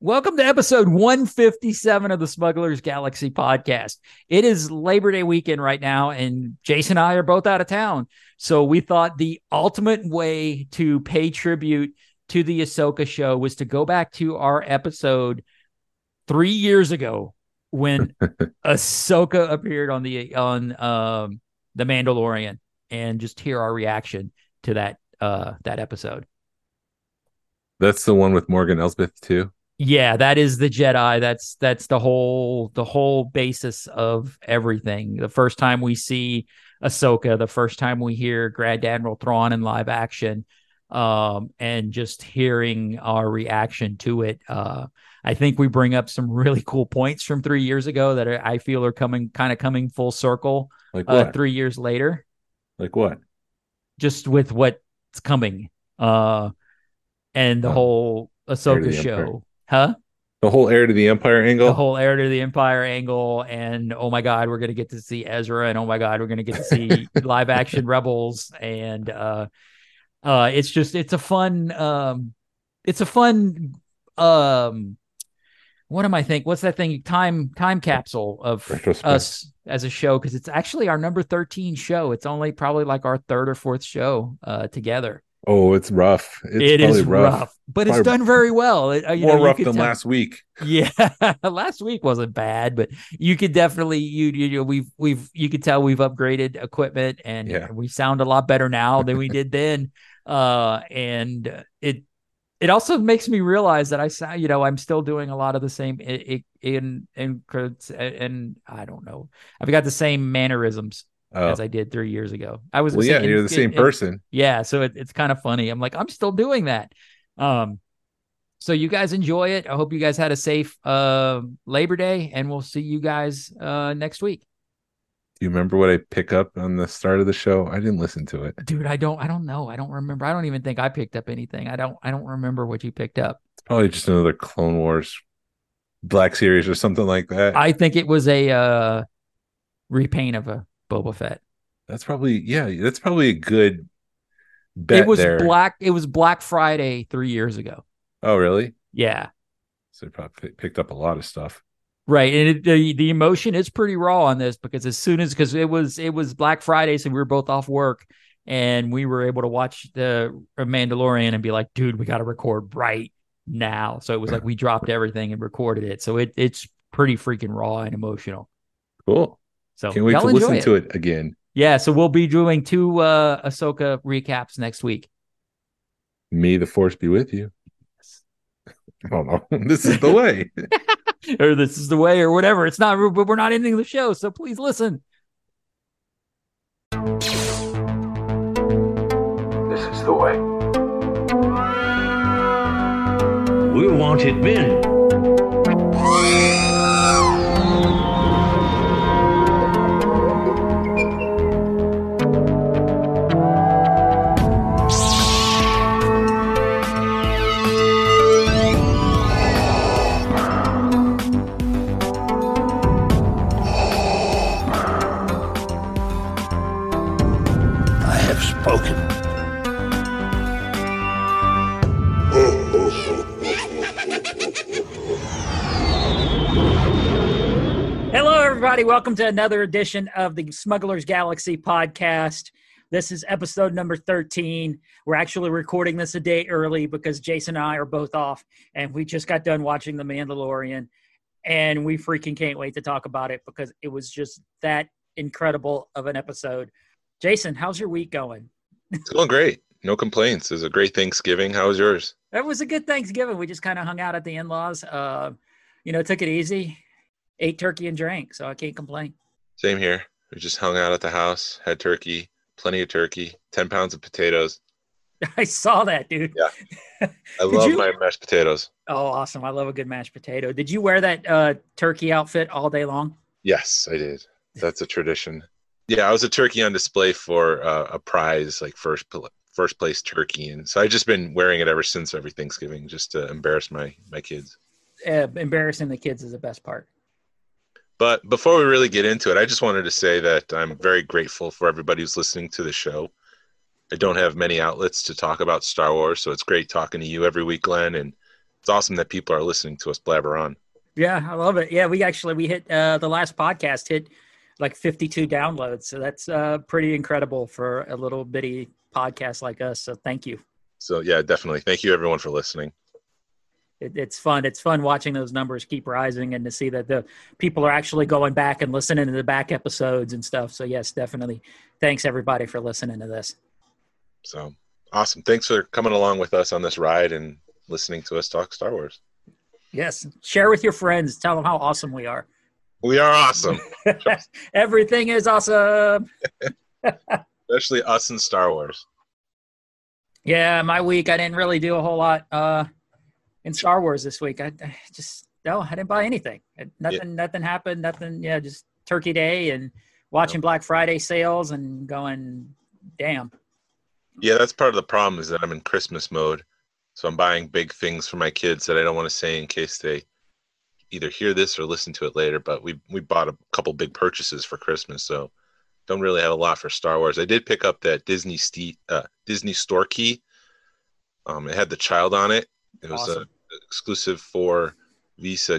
Welcome to episode 157 of the Smugglers Galaxy podcast. It is Labor Day weekend right now, and Jason and I are both out of town. So we thought the ultimate way to pay tribute to the Ahsoka show was to go back to our episode 3 years ago when Ahsoka appeared on the Mandalorian, and just hear our reaction to that episode. That's the one with Morgan Elsbeth too. Yeah, that is the Jedi. That's the whole basis of everything. The first time we see Ahsoka, the first time we hear Grand Admiral Thrawn in live action, and just hearing our reaction to it. I think we bring up some really cool points from 3 years ago that I feel are coming full circle. Like what? 3 years later. Like what? Just with what's coming. And the whole Ahsoka show. Huh? The whole Heir to the Empire angle? The whole Heir to the Empire angle. And oh my God, we're going to get to see Ezra. And oh my God, we're going to get to see live action Rebels. And it's a fun, what am I think? What's that thing? Time capsule of us as a show. Cause it's actually our number 13 show. It's only probably like our third or fourth show together. Oh, it's rough. It is rough, but it's done very well. More rough than last week. Yeah, last week wasn't bad, but you could definitely you could tell we've upgraded equipment, and we sound a lot better now than we did then. And it also makes me realize that I'm still doing a lot of the same and I don't know. I've got the same mannerisms as I did 3 years ago. You're the same person. Yeah, so it's kind of funny. I'm like, I'm still doing that. So you guys enjoy it. I hope you guys had a safe Labor Day, and we'll see you guys next week. Do you remember what I pick up on the start of the show? I didn't listen to it. Dude, I don't know. I don't remember. I don't even think I picked up anything. I don't remember what you picked up. It's probably just another Clone Wars Black Series or something like that. I think it was a repaint of a Boba Fett. That's probably a good bet. It was Black Friday 3 years ago. Oh, really? Yeah. So it probably picked up a lot of stuff. Right. And the emotion is pretty raw on this, because because it was Black Friday, so we were both off work, and we were able to watch the Mandalorian and be like, dude, we got to record right now. So it was like we dropped everything and recorded it. So it's pretty freaking raw and emotional. Cool. So can't wait to listen to it again. Yeah, so we'll be doing 2 Ahsoka recaps next week. May the Force be with you. I don't know. This is the way. Or this is the way, or whatever. It's not, but we're not ending the show, so please listen. This is the way. We want it been. Welcome to another edition of the Smugglers Galaxy podcast. This is episode number 13. We're actually recording this a day early because Jason and I are both off, and we just got done watching The Mandalorian, and we freaking can't wait to talk about it because it was just that incredible of an episode. Jason, how's your week going? It's going great. No complaints. It was a great Thanksgiving. How was yours? It was a good Thanksgiving. We just kind of hung out at the in-laws. Took it easy. Ate turkey and drank, so I can't complain. Same here. We just hung out at the house, had turkey, plenty of turkey, 10 pounds of potatoes. I saw that, dude. Yeah. I love my mashed potatoes. Oh, awesome. I love a good mashed potato. Did you wear that turkey outfit all day long? Yes, I did. That's a tradition. Yeah, I was a turkey on display for a prize, like first place turkey. And so I've just been wearing it ever since every Thanksgiving, just to embarrass my kids. Embarrassing the kids is the best part. But before we really get into it, I just wanted to say that I'm very grateful for everybody who's listening to the show. I don't have many outlets to talk about Star Wars, so it's great talking to you every week, Glenn, and it's awesome that people are listening to us blabber on. Yeah, I love it. Yeah, we hit the last podcast hit like 52 downloads. So that's pretty incredible for a little bitty podcast like us. So thank you. So yeah, definitely. Thank you everyone for listening. It's fun. It's fun watching those numbers keep rising and to see that the people are actually going back and listening to the back episodes and stuff. So yes, definitely. Thanks everybody for listening to this. So awesome. Thanks for coming along with us on this ride and listening to us talk Star Wars. Yes. Share with your friends. Tell them how awesome we are. We are awesome. Everything is awesome. Especially us in Star Wars. Yeah, my week, I didn't really do a whole lot in Star Wars this week. I didn't buy anything. Nothing happened. Nothing. Yeah, just Turkey Day and watching Black Friday sales and going, damn. Yeah, that's part of the problem is that I'm in Christmas mode. So I'm buying big things for my kids that I don't want to say in case they either hear this or listen to it later. But we bought a couple big purchases for Christmas, so don't really have a lot for Star Wars. I did pick up that Disney store key. It had the child on it. It was Awesome. Exclusive for Visa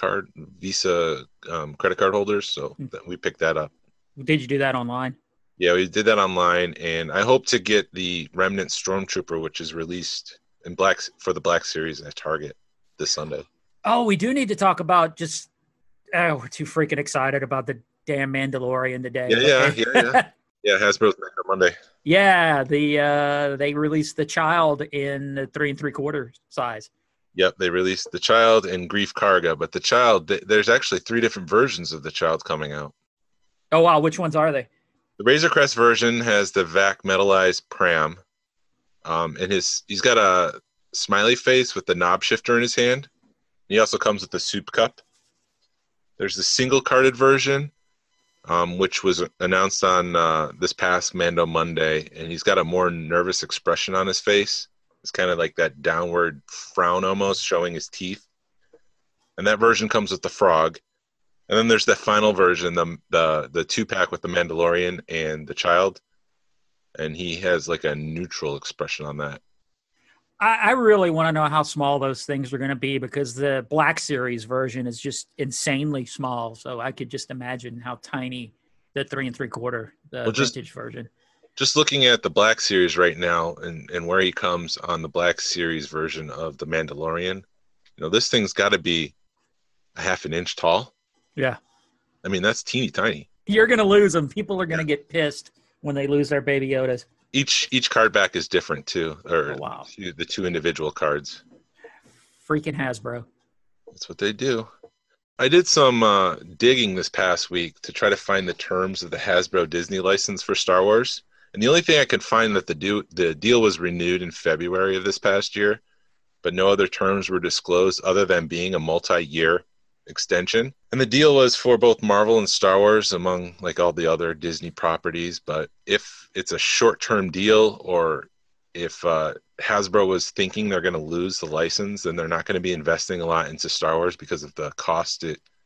credit card holders. So we picked that up. Did you do that online? Yeah, we did that online, and I hope to get the Remnant Stormtrooper, which is released in for the Black Series at Target this Sunday. Oh, we do need to talk about we're too freaking excited about the damn Mandalorian today. Yeah, Hasbro's back on Monday. Yeah, they released the child in the 3 3/4 size. Yep, they released the child and Grief Karga, but the child, there's actually 3 different versions of the child coming out. Oh wow, which ones are they? The Razor Crest version has the Vac metallized Pram, and he's got a smiley face with the knob shifter in his hand. He also comes with the soup cup. There's the single carded version, which was announced on this past Mando Monday, and he's got a more nervous expression on his face. It's kind of like that downward frown almost, showing his teeth. And that version comes with the frog. And then there's the final version, the 2-pack with the Mandalorian and the child. And he has like a neutral expression on that. I really want to know how small those things are going to be because the Black Series version is just insanely small. So I could just imagine how tiny the 3 3/4, vintage version. Just looking at the Black Series right now and where he comes on the Black Series version of the Mandalorian, this thing's got to be a half an inch tall. Yeah. I mean, that's teeny tiny. You're going to lose them. People are going to get pissed when they lose their Baby Yodas. Each card back is different too, or wow. The 2 individual cards. Freaking Hasbro. That's what they do. I did some digging this past week to try to find the terms of the Hasbro Disney license for Star Wars, and the only thing I could find that the deal was renewed in February of this past year, but no other terms were disclosed other than being a multi-year extension. And the deal was for both Marvel and Star Wars, among like all the other Disney properties. But if it's a short-term deal, or if Hasbro was thinking they're going to lose the license, then they're not going to be investing a lot into Star Wars because of the cost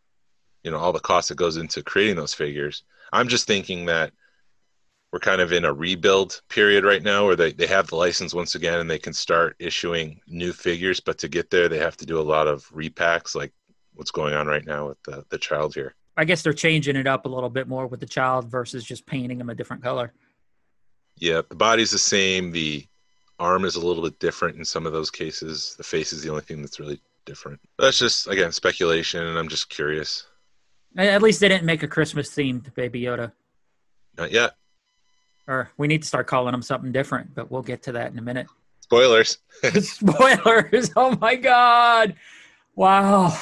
all the cost that goes into creating those figures. I'm just thinking that we're kind of in a rebuild period right now where they have the license once again and they can start issuing new figures. But to get there, they have to do a lot of repacks, like what's going on right now with the child here. I guess they're changing it up a little bit more with the child versus just painting them a different color. Yeah, the body's the same. The arm is a little bit different in some of those cases. The face is the only thing that's really different. That's just, again, speculation, and I'm just curious. At least they didn't make a Christmas-themed Baby Yoda. Not yet. Or we need to start calling them something different, but we'll get to that in a minute. Spoilers. Spoilers. Oh, my God. Wow.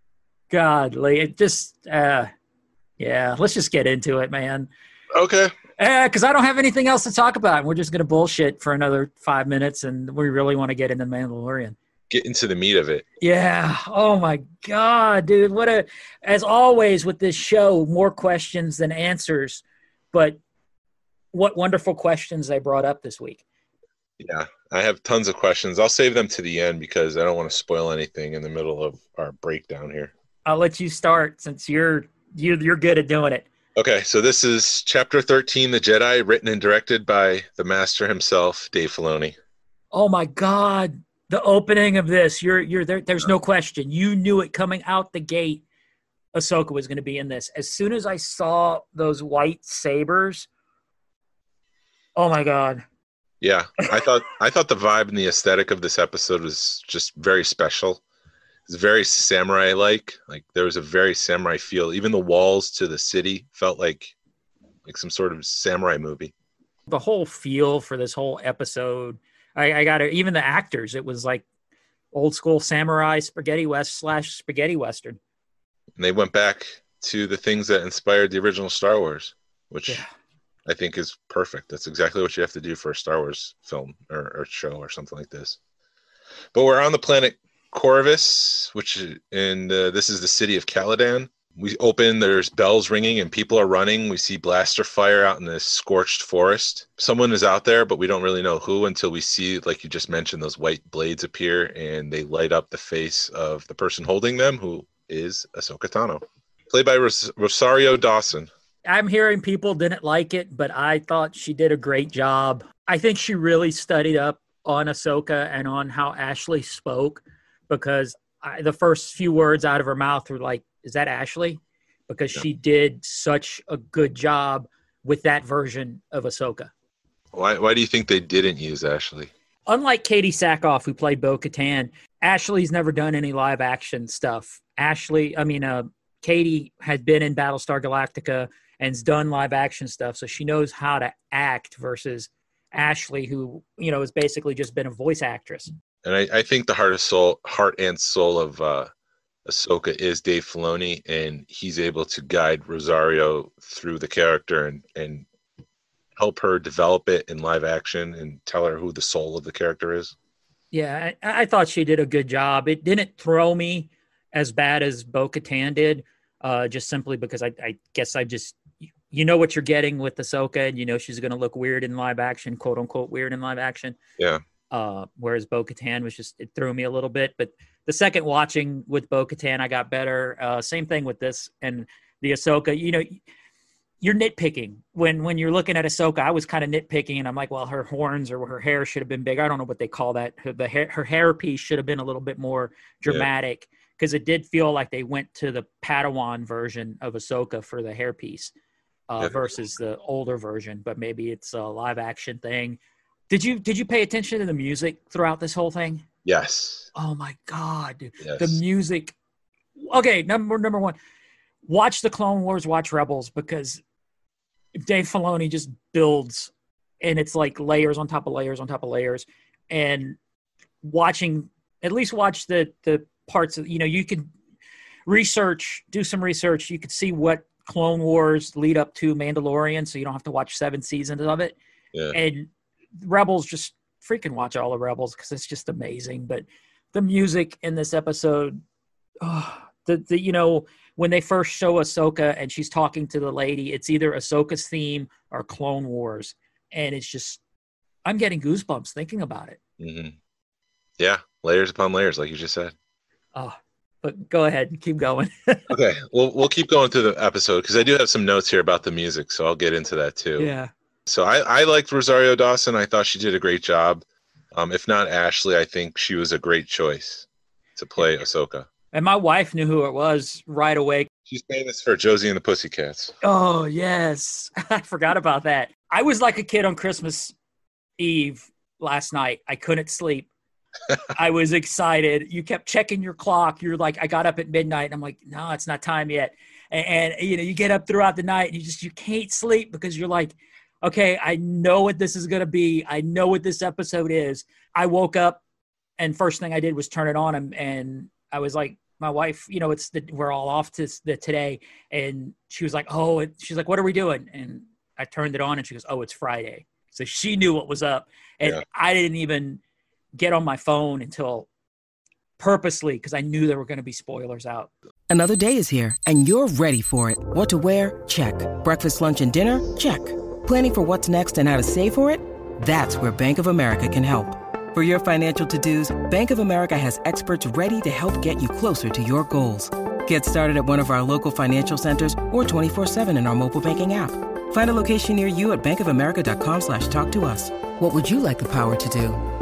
Godly. It just, let's just get into it, man. Okay. Because I don't have anything else to talk about. We're just going to bullshit for another 5 minutes, and we really want to get into Mandalorian. Get into the meat of it. Yeah. Oh, my God, dude. As always with this show, more questions than answers. But what wonderful questions they brought up this week. Yeah, I have tons of questions. I'll save them to the end because I don't want to spoil anything in the middle of our breakdown here. I'll let you start since you're good at doing it. Okay, so this is Chapter 13, The Jedi, written and directed by the master himself, Dave Filoni. Oh, my God. The opening of this, you're there. There's no question. You knew it coming out the gate. Ahsoka was going to be in this. As soon as I saw those white sabers, oh my God. Yeah, I thought the vibe and the aesthetic of this episode was just very special. It's very samurai-like. Like there was a very samurai feel. Even the walls to the city felt like some sort of samurai movie. The whole feel for this whole episode, I got it. Even the actors, it was like old school samurai spaghetti spaghetti western. And they went back to the things that inspired the original Star Wars, which I think is perfect. That's exactly what you have to do for a Star Wars film or show or something like this. But we're on the planet Corvus, this is the city of Caladan. We open, there's bells ringing and people are running. We see blaster fire out in this scorched forest. Someone is out there, but we don't really know who until we see, like you just mentioned, those white blades appear and they light up the face of the person holding them, who is Ahsoka Tano, played by Rosario Dawson. I'm hearing people didn't like it, but I thought she did a great job. I think she really studied up on Ahsoka and on how Ashley spoke, because the first few words out of her mouth were like, is that Ashley? Because she did such a good job with that version of Ahsoka. Why do you think they didn't use Ashley? Unlike Katie Sackhoff, who played Bo-Katan, Ashley's never done any live action stuff. Katie had been in Battlestar Galactica and's done live action stuff, so she knows how to act, versus Ashley, who, has basically just been a voice actress. And I think the heart and soul of Ahsoka is Dave Filoni, and he's able to guide Rosario through the character and help her develop it in live action and tell her who the soul of the character is. Yeah, I thought she did a good job. It didn't throw me as bad as Bo-Katan did, just simply because I guess I just, what you're getting with Ahsoka, and she's going to look weird in live action, quote unquote weird in live action. Yeah. Whereas Bo-Katan was just, it threw me a little bit. But the second watching with Bo-Katan, I got better. Same thing with this and the Ahsoka. You're nitpicking when you're looking at Ahsoka. I was kind of nitpicking, and I'm like, well, her horns or her hair should have been bigger. I don't know what they call that. Her hair piece should have been a little bit more dramatic, because it did feel like they went to the Padawan version of Ahsoka for the hair piece versus the older version. But maybe it's a live action thing. Did you pay attention to the music throughout this whole thing? Yes. Oh my God, dude. Yes. The music. Okay, number one. Watch the Clone Wars, watch Rebels, because Dave Filoni just builds, and it's like layers on top of layers on top of layers. And watch the parts of, you can do some research. You could see what Clone Wars lead up to Mandalorian, so you don't have to watch 7 seasons of it. Yeah. And Rebels, just freaking watch all the Rebels, because it's just amazing. But the music in this episode, when they first show Ahsoka and she's talking to the lady, it's either Ahsoka's theme or Clone Wars. And it's just, I'm getting goosebumps thinking about it. Mm-hmm. Yeah. Layers upon layers, like you just said. Oh, but go ahead and keep going. Okay. We'll keep going through the episode, because I do have some notes here about the music, so I'll get into that too. Yeah. So I liked Rosario Dawson. I thought she did a great job. If not Ashley, I think she was a great choice to play Ahsoka. And my wife knew who it was right away. She's famous for Josie and the Pussycats. Oh, yes. I forgot about that. I was like a kid on Christmas Eve last night. I couldn't sleep. I was excited. You kept checking your clock. You're like, I got up at midnight. And I'm like, no, it's not time yet. And you get up throughout the night and you can't sleep, because you're like, okay, I know what this is going to be. I know what this episode is. I woke up and first thing I did was turn it on, and I was like, my wife, we're all off to today. And she was like, she's like, what are we doing? And I turned it on and she goes, oh, it's Friday. So she knew what was up. And I didn't even get on my phone until purposely, because I knew there were going to be spoilers out. Another day is here and you're ready for it. What to wear? Check. Breakfast, lunch, and dinner? Check. Planning for what's next and how to save for it? That's where Bank of America can help. For your financial to-dos, Bank of America has experts ready to help get you closer to your goals. Get started at one of our local financial centers or 24/7 in our mobile banking app. Find a location near you at bankofamerica.com/talktous. What would you like the power to do?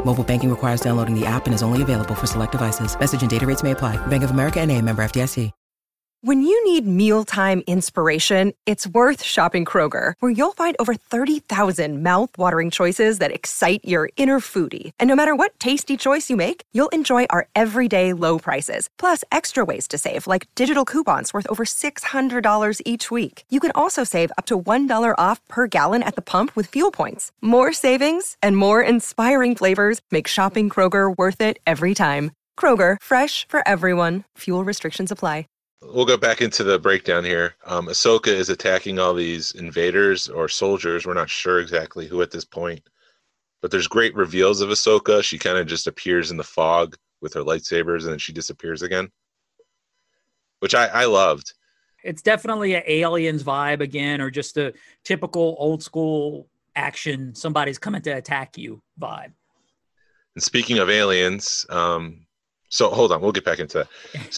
Mobile banking requires downloading the app and is only available for select devices. Message and data rates may apply. Bank of America N.A., member FDIC. When you need mealtime inspiration, it's worth shopping Kroger, where you'll find over 30,000 mouth-watering choices that excite your inner foodie. And no matter what tasty choice you make, you'll enjoy our everyday low prices, plus extra ways to save, like digital coupons worth over $600 each week. You can also save up to $1 off per gallon at the pump with fuel points. More savings and more inspiring flavors make shopping Kroger worth it every time. Kroger, fresh for everyone. Fuel restrictions apply. We'll go back into the breakdown here. Ahsoka is attacking all these invaders or soldiers. We're not sure exactly who at this point, but there's great reveals of Ahsoka. She kind of just appears in the fog with her lightsabers and then she disappears again, which I loved. It's definitely an Aliens vibe again, or just a typical old school action, somebody's coming to attack you vibe. And speaking of aliens, so hold on, we'll get back into that.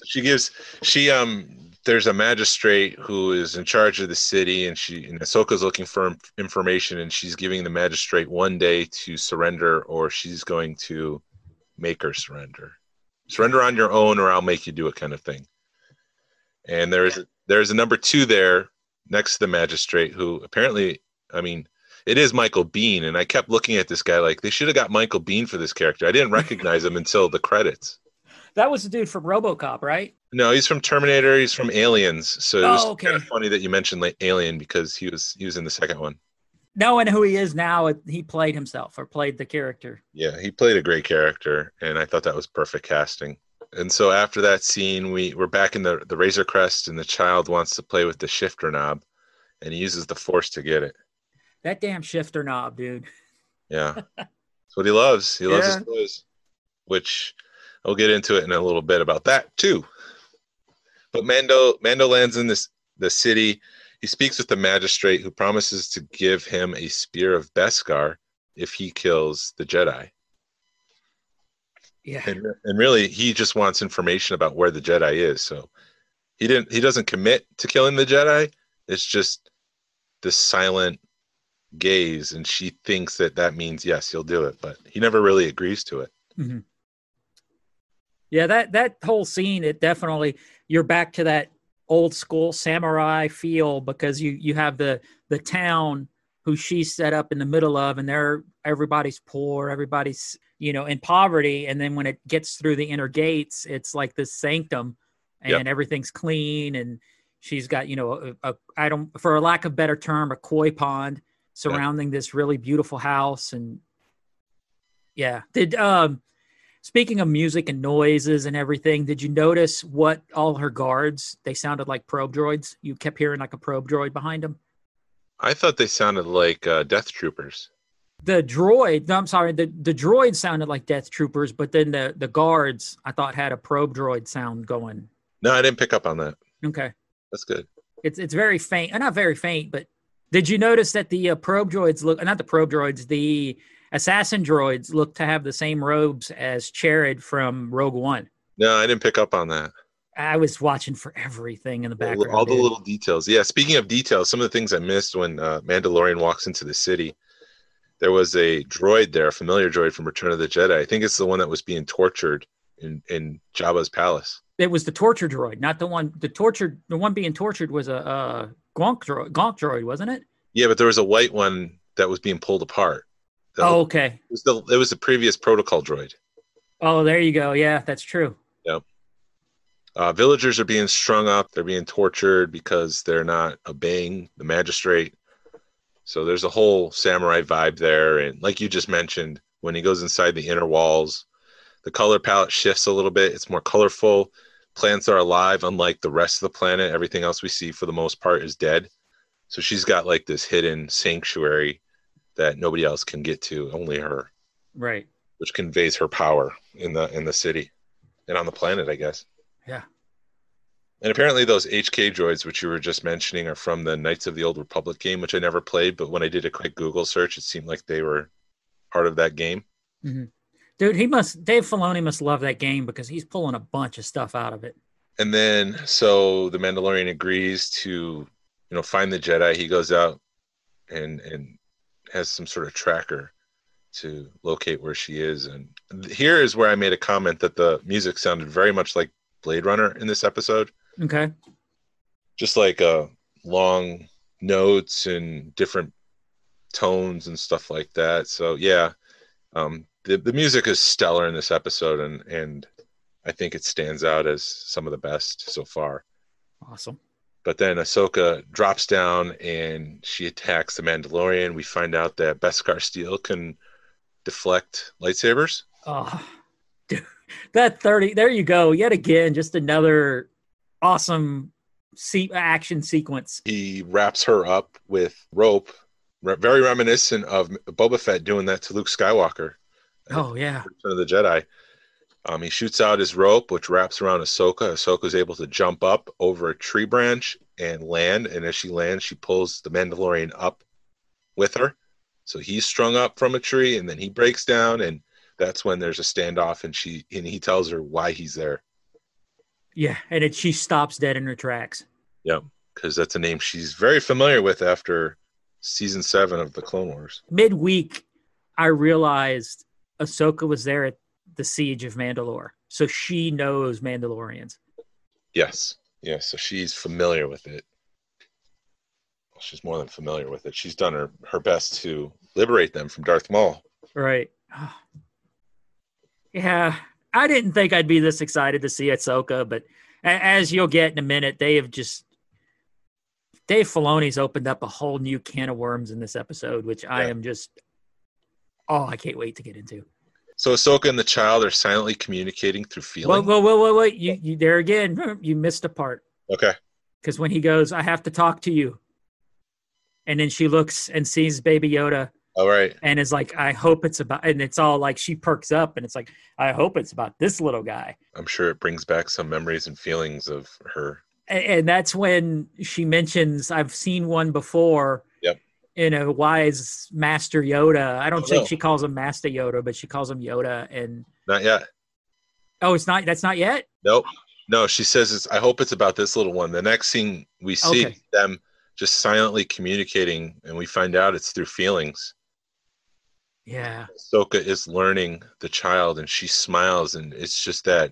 So there's a magistrate who is in charge of the city, and Ahsoka's looking for information, and she's giving the magistrate one day to surrender, or she's going to make her surrender. Surrender on your own, or I'll make you do it, kind of thing. And there's a number 2 there next to the magistrate who apparently, it is Michael Biehn, and I kept looking at this guy like they should have got Michael Biehn for this character. I didn't recognize him until the credits. That was the dude from RoboCop, right? No, he's from Terminator. He's from Aliens. So it was okay. kind of funny that you mentioned Alien because he was in the second one. Knowing who he is now, he played himself or played the character. Yeah, he played a great character, and I thought that was perfect casting. And so after that scene, we're back in the Razor Crest, and the child wants to play with the shifter knob, and he uses the Force to get it. That damn shifter knob, dude. Yeah, that's what he loves. He loves his toys, which I'll get into it in a little bit about that too. But Mando lands in the city. He speaks with the magistrate, who promises to give him a spear of Beskar if he kills the Jedi. Yeah, and really, he just wants information about where the Jedi is. So he doesn't commit to killing the Jedi. It's just this silent gaze, and she thinks that means yes, he'll do it, but he never really agrees to it. Mm-hmm. Yeah, that whole scene, it definitely, you're back to that old school samurai feel, because you have the town who she's set up in the middle of, and everybody's poor, everybody's in poverty, and then when it gets through the inner gates, it's like this sanctum, and everything's clean, and she's got for a lack of better term, a koi pond surrounding this really beautiful house. And speaking of music and noises and everything, did you notice what all her guards, they sounded like probe droids? You kept hearing like a probe droid behind them. I thought they sounded like Death Troopers. The droid sounded like Death Troopers, but then the guards, I thought, had a probe droid sound going. No, I didn't pick up on that. Okay. That's good. It's very faint. Not very faint, but did you notice that the probe droids the assassin droids look to have the same robes as Chirrut from Rogue One? No, I didn't pick up on that. I was watching for everything in the background. All the little details. Yeah, speaking of details, some of the things I missed when Mandalorian walks into the city, there was a droid there, a familiar droid from Return of the Jedi. I think it's the one that was being tortured in Jabba's palace. It was the torture droid, not the one. The one being tortured was a Gonk droid, wasn't it? Yeah, but there was a white one that was being pulled apart. Okay. It was the previous protocol droid. Oh, there you go. Yeah, that's true. Yep. Villagers are being strung up. They're being tortured because they're not obeying the magistrate. So there's a whole samurai vibe there. And like you just mentioned, when he goes inside the inner walls, the color palette shifts a little bit. It's more colorful. Plants are alive, unlike the rest of the planet. Everything else we see, for the most part, is dead. So she's got like this hidden sanctuary that nobody else can get to, only her. Right. Which conveys her power in the city and on the planet, I guess. Yeah. And apparently those HK droids, which you were just mentioning, are from the Knights of the Old Republic game, which I never played, but when I did a quick Google search, it seemed like they were part of that game. Mm-hmm. Dude, Dave Filoni must love that game because he's pulling a bunch of stuff out of it. And then, so the Mandalorian agrees to, find the Jedi. He goes out and has some sort of tracker, to locate where she is. And here is where I made a comment that the music sounded very much like Blade Runner in this episode. Okay. Just like long notes and different tones and stuff like that. So yeah, the music is stellar in this episode, and I think it stands out as some of the best so far. Awesome. But then Ahsoka drops down and she attacks the Mandalorian. We find out that Beskar Steel can deflect lightsabers. Oh, dude, that 30. There you go. Yet again, just another awesome action sequence. He wraps her up with rope, very reminiscent of Boba Fett doing that to Luke Skywalker. Oh yeah. Return of the Jedi. He shoots out his rope, which wraps around Ahsoka. Ahsoka is able to jump up over a tree branch and land. And as she lands, she pulls the Mandalorian up with her. So he's strung up from a tree, and then he breaks down, and that's when there's a standoff, and he tells her why he's there. Yeah, and she stops dead in her tracks. Yeah, because that's a name she's very familiar with after season 7 of the Clone Wars. Midweek, I realized Ahsoka was there at the Siege of Mandalore, so she knows Mandalorians. Yes, so she's familiar with it. Well, she's more than familiar with it. She's done her best to liberate them from Darth Maul. Right. Yeah, I didn't think I'd be this excited to see Ahsoka, but as you'll get in a minute, Dave Filoni's opened up a whole new can of worms in this episode, which I am just, I can't wait to get into. So Ahsoka and the child are silently communicating through feeling. Wait. You there again, you missed a part. Okay. Because when he goes, I have to talk to you. And then she looks and sees Baby Yoda. All right. And is like, I hope it's about, and it's all like she perks up and it's like, I hope it's about this little guy. I'm sure it brings back some memories and feelings of her. And that's when she mentions, I've seen one before. Yep. In a wise Master Yoda. I don't think she calls him Master Yoda, but she calls him Yoda. And not yet. Oh, that's not yet? Nope. No, she says I hope it's about this little one. The next scene we see them just silently communicating, and we find out it's through feelings. Yeah. Ahsoka is learning the child, and she smiles, and it's just that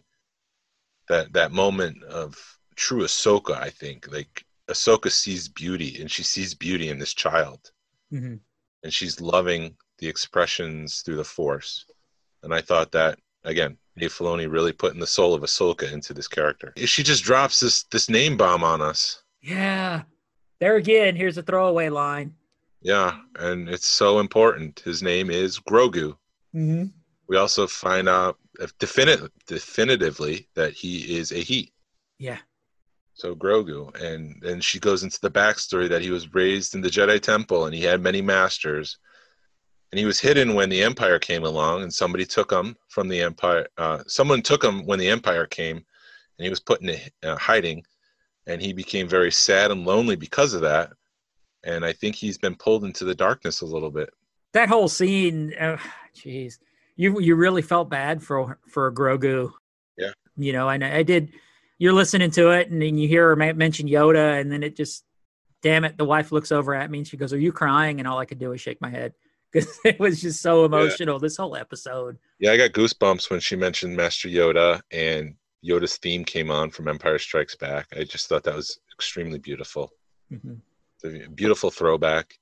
moment of true Ahsoka, I think. Like, Ahsoka sees beauty, and she sees beauty in this child. Mm-hmm. And she's loving the expressions through the Force. And I thought that, again, Dave Filoni really putting the soul of Ahsoka into this character. She just drops this name bomb on us. Yeah. There again, here's a throwaway line. Yeah, and it's so important. His name is Grogu. Mm-hmm. We also find out definitively that he is a he. Yeah. So Grogu, and then she goes into the backstory that he was raised in the Jedi Temple and he had many masters, and he was hidden when the Empire came along, and somebody took him from the Empire. Someone took him when the Empire came, and he was put in hiding, and he became very sad and lonely because of that. And I think he's been pulled into the darkness a little bit. That whole scene, jeez, you really felt bad for Grogu. Yeah, you know, I did. You're listening to it, and then you hear her mention Yoda, and then it just, damn it, the wife looks over at me and she goes, "Are you crying?" And all I could do was shake my head because it was just so emotional, this whole episode. Yeah, I got goosebumps when she mentioned Master Yoda, and Yoda's theme came on from Empire Strikes Back. I just thought that was extremely beautiful. Mm-hmm. It's a beautiful throwback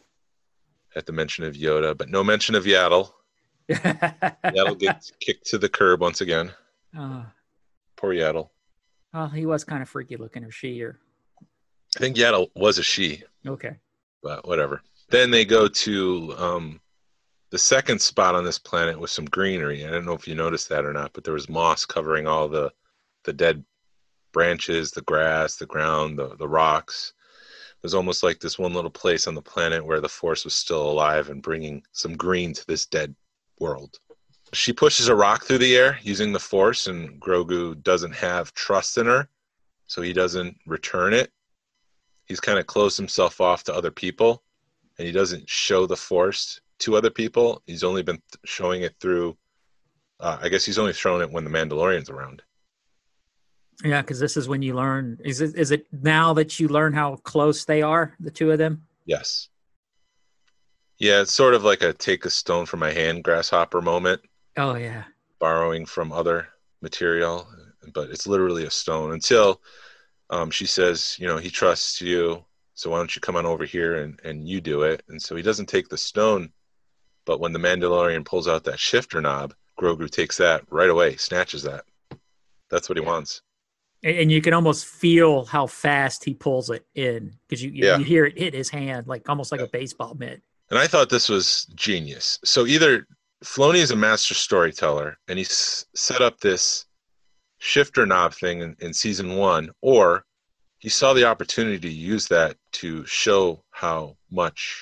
at the mention of Yoda, but no mention of Yaddle. Yaddle gets kicked to the curb once again. Poor Yaddle. Oh, he was kind of freaky looking, or she, or I think Yaddle was a she. Okay. But whatever. Then they go to the second spot on this planet with some greenery. I don't know if you noticed that or not, but there was moss covering all the dead branches, the grass, the ground, the rocks. It was almost like this one little place on the planet where the Force was still alive and bringing some green to this dead world. She pushes a rock through the air using the Force, and Grogu doesn't have trust in her, so he doesn't return it. He's kind of closed himself off to other people, and he doesn't show the Force to other people. He's only been showing it through, I guess he's only showing it when the Mandalorian's around. Yeah, because this is when you learn. Is it now that you learn how close they are, the two of them? Yes. Yeah, it's sort of like a take a stone from my hand grasshopper moment, Oh yeah. borrowing from other material, but it's literally a stone until she says, he trusts you. So why don't you come on over here and you do it? And so he doesn't take the stone, but when the Mandalorian pulls out that shifter knob, Grogu takes that right away, snatches that. That's what he wants. And you can almost feel how fast he pulls it in because you hear it hit his hand like almost like a baseball mitt. And I thought this was genius. So either Filoni is a master storyteller and he set up this shifter knob thing in season 1, or he saw the opportunity to use that to show how much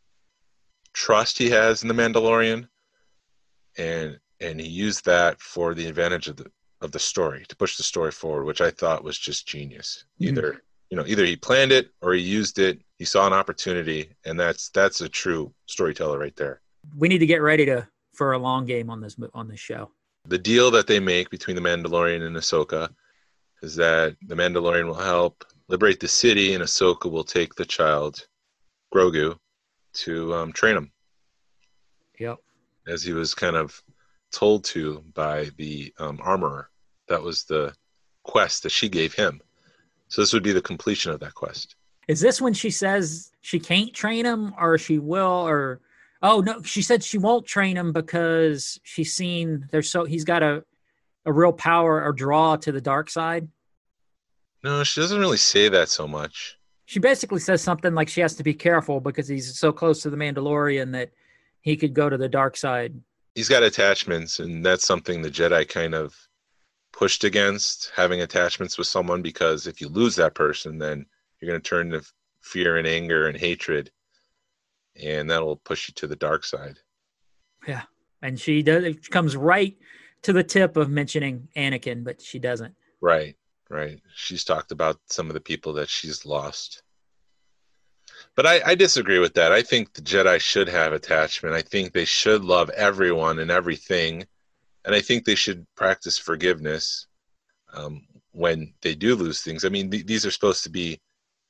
trust he has in the Mandalorian, and he used that for the advantage of the story, to push the story forward, which I thought was just genius. Either he planned it or he used it. He saw an opportunity, and that's a true storyteller right there. We need to get ready for a long game on this show. The deal that they make between the Mandalorian and Ahsoka is that the Mandalorian will help liberate the city, and Ahsoka will take the child, Grogu, to train him. Yep. As he was kind of told to by the armorer. That was the quest that she gave him. So this would be the completion of that quest. Is this when she says she can't train him, or she will, or... Oh, no, she said she won't train him because she's seen he's got a real power or draw to the dark side. No, she doesn't really say that so much. She basically says something like she has to be careful because he's so close to the Mandalorian that he could go to the dark side. He's got attachments, and that's something the Jedi kind of pushed against, having attachments with someone, because if you lose that person, then you're going to turn to fear and anger and hatred. And that'll push you to the dark side. Yeah. And she does. It comes right to the tip of mentioning Anakin, but she doesn't. Right. She's talked about some of the people that she's lost. But I disagree with that. I think the Jedi should have attachment. I think they should love everyone and everything. And I think they should practice forgiveness when they do lose things. I mean, these are supposed to be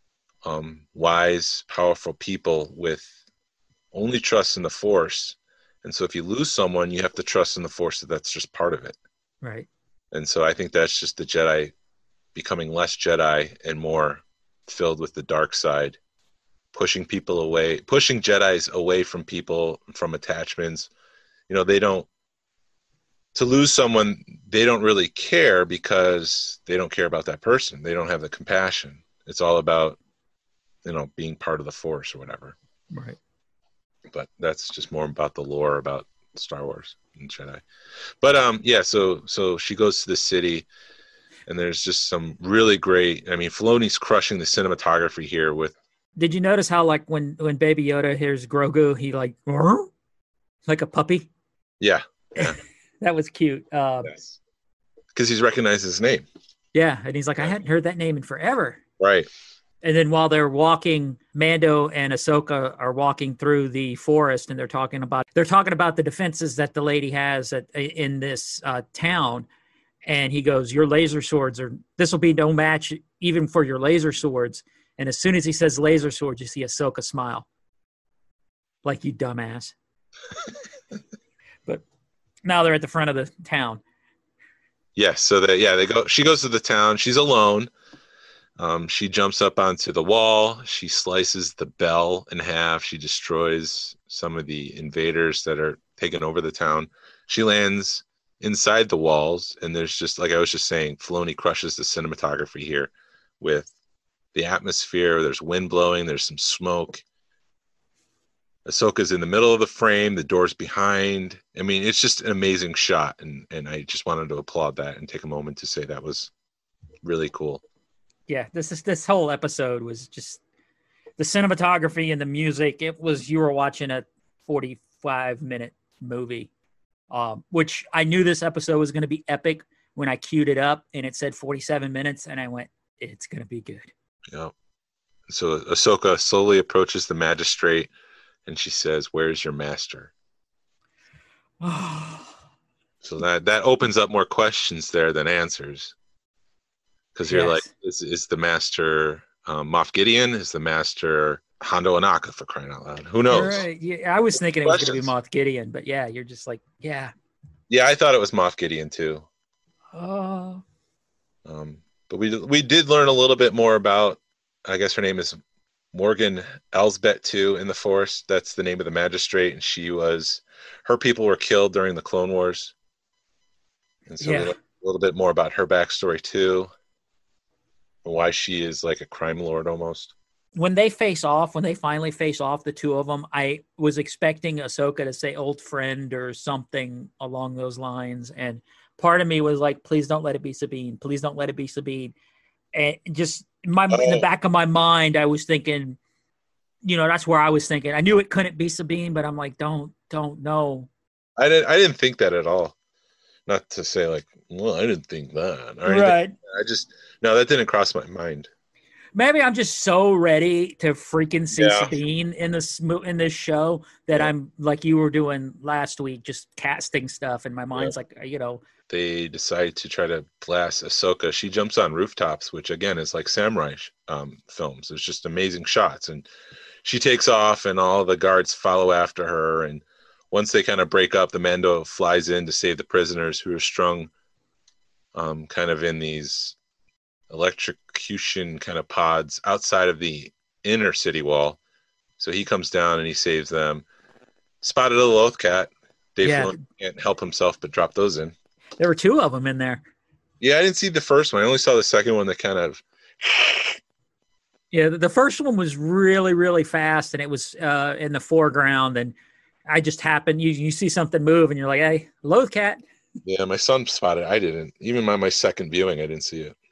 wise, powerful people with only trust in the Force. And so if you lose someone, you have to trust in the Force that that's just part of it. Right. And so I think that's just the Jedi becoming less Jedi and more filled with the dark side, pushing Jedis away from people, from attachments. To lose someone, they don't really care because they don't care about that person. They don't have the compassion. It's all about, being part of the Force or whatever. Right. But that's just more about the lore about Star Wars and Jedi. But so she goes to the city, and there's just some really great. I mean, Filoni's crushing the cinematography here with. Did you notice how when Baby Yoda hears Grogu, he like a puppy? Yeah. That was cute. Yes. Because he's recognized his name. Yeah, and he's like, I hadn't heard that name in forever. Right. And then while they're walking, Mando and Ahsoka are walking through the forest, and they're talking about the defenses that the lady has in this town. And he goes, "Your laser swords this will be no match even for your laser swords." And as soon as he says laser swords, you see Ahsoka smile, like, "You dumbass." But now they're at the front of the town. Yes. So they go. She goes to the town. She's alone. She jumps up onto the wall. She slices the bell in half. She destroys some of the invaders that are taking over the town. She lands inside the walls, and there's just, like I was just saying, Filoni crushes the cinematography here with the atmosphere. There's wind blowing. There's some smoke. Ahsoka's in the middle of the frame. The door's behind. I mean, it's just an amazing shot, and I just wanted to applaud that and take a moment to say that was really cool. Yeah, this whole episode was just the cinematography and the music. It was, you were watching a 45-minute movie, which I knew this episode was going to be epic when I queued it up and it said 47 minutes, and I went, it's going to be good. Yeah. So Ahsoka slowly approaches the magistrate, and she says, "Where's your master?" So that opens up more questions there than answers. Because you're like, is the master Moff Gideon? Is the master Hondo Ohnaka, for crying out loud. Who knows? Right. Yeah, I was thinking it was going to be Questions. Moff Gideon, but yeah, you're just like, yeah. Yeah, I thought it was Moff Gideon too. Oh. But we did learn a little bit more about, I guess her name is Morgan Elsbeth too in the Force. That's the name of the magistrate, and her people were killed during the Clone Wars. And so we learned a little bit more about her backstory too, and why she is like a crime lord almost. When they finally face off, the two of them, I was expecting Ahsoka to say old friend or something along those lines. And part of me was like, please don't let it be Sabine. Please don't let it be Sabine. And just in the back of my mind, I was thinking, that's where I was thinking. I knew it couldn't be Sabine, but I'm like, don't know. I didn't think that at all. Not to say like, well, I didn't think that. Right. No, that didn't cross my mind. Maybe I'm just so ready to freaking see Sabine in this show that I'm like you were doing last week, just casting stuff, and my mind's like, They decide to try to blast Ahsoka. She jumps on rooftops, which again is like samurai films. It's just amazing shots, and she takes off, and all the guards follow after her. And once they kind of break up, the Mando flies in to save the prisoners who are strung, kind of in these electrocution kind of pods outside of the inner city wall. So he comes down and he saves them. Spotted a Loth cat. Dave Filoni can't help himself but drop those in. There were two of them in there. Yeah, I didn't see the first one. I only saw the second one that kind of... Yeah, the first one was really, really fast, and it was in the foreground, and I just happened, you see something move, and you're like, hey, Loth cat. Yeah, my son spotted it. I didn't. Even my second viewing, I didn't see it.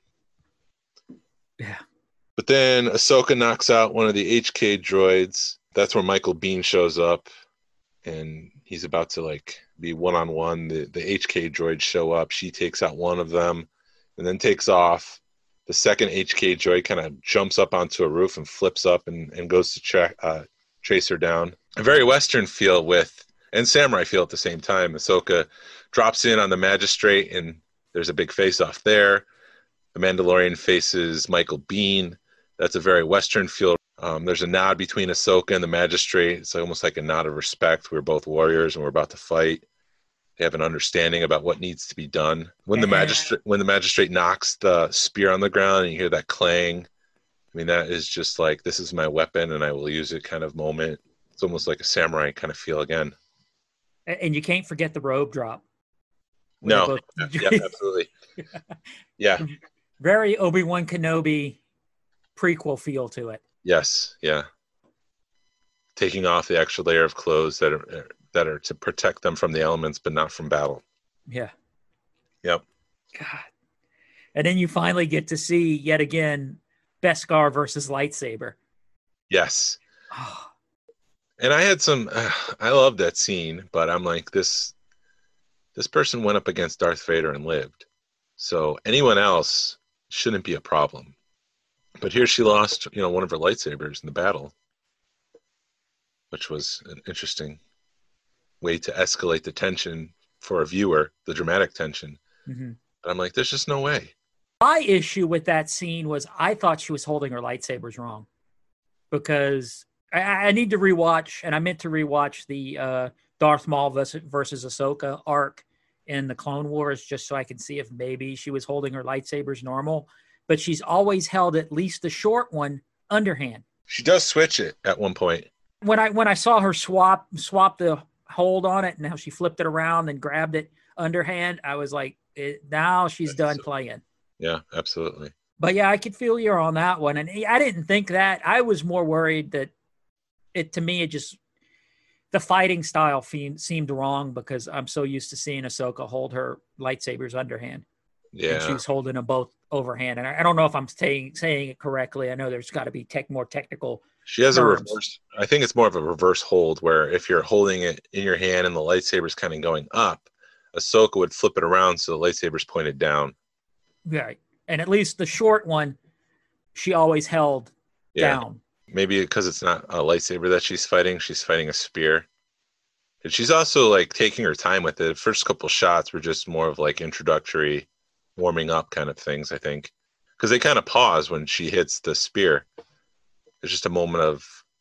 Yeah. But then Ahsoka knocks out one of the HK droids. That's where Michael Biehn shows up, and he's about to like be one-on-one. The HK droids show up. She takes out one of them and then takes off. The second HK droid kind of jumps up onto a roof and flips up and goes to chase her down. A very Western feel and samurai feel at the same time. Ahsoka drops in on the magistrate, and there's a big face-off there. The Mandalorian faces Michael Biehn. That's a very Western feel. There's a nod between Ahsoka and the magistrate. It's almost like a nod of respect. We're both warriors and we're about to fight. They have an understanding about what needs to be done. When the magistrate knocks the spear on the ground and you hear that clang, I mean, that is just like, this is my weapon and I will use it kind of moment. It's almost like a samurai kind of feel again. And you can't forget the robe drop. No, yeah, absolutely. Yeah. Very Obi-Wan Kenobi prequel feel to it. Yes, yeah. Taking off the extra layer of clothes that are to protect them from the elements, but not from battle. Yeah. Yep. God. And then you finally get to see yet again Beskar versus lightsaber. Yes. And I had I love that scene, but I'm like, this person went up against Darth Vader and lived. So anyone else shouldn't be a problem. But here she lost, one of her lightsabers in the battle, which was an interesting way to escalate the tension for a viewer, the dramatic tension. Mm-hmm. But I'm like, there's just no way. My issue with that scene was I thought she was holding her lightsabers wrong, because I need to rewatch, and I meant to rewatch the Darth Maul versus Ahsoka arc in the Clone Wars just so I can see if maybe she was holding her lightsabers normal. But she's always held at least the short one underhand. She does switch it at one point. When I saw her swap the hold on it and how she flipped it around and grabbed it underhand, I was like, now she's done playing. Yeah, absolutely. But yeah, I could feel you on that one. And I didn't think that. I was more worried that the fighting style seemed wrong, because I'm so used to seeing Ahsoka hold her lightsabers underhand. Yeah. And she's holding them both overhand. And I don't know if I'm saying it correctly. I know there's got to be more technical. She has terms. A reverse. I think it's more of a reverse hold, where if you're holding it in your hand and the lightsaber's kind of going up, Ahsoka would flip it around so the lightsaber's pointed down. Right. And at least the short one, she always held down. Maybe because it's not a lightsaber that she's fighting a spear. And she's also like taking her time with it. The first couple shots were just more of like introductory, warming up kind of things, I think. Because they kind of pause when she hits the spear. It's just a moment of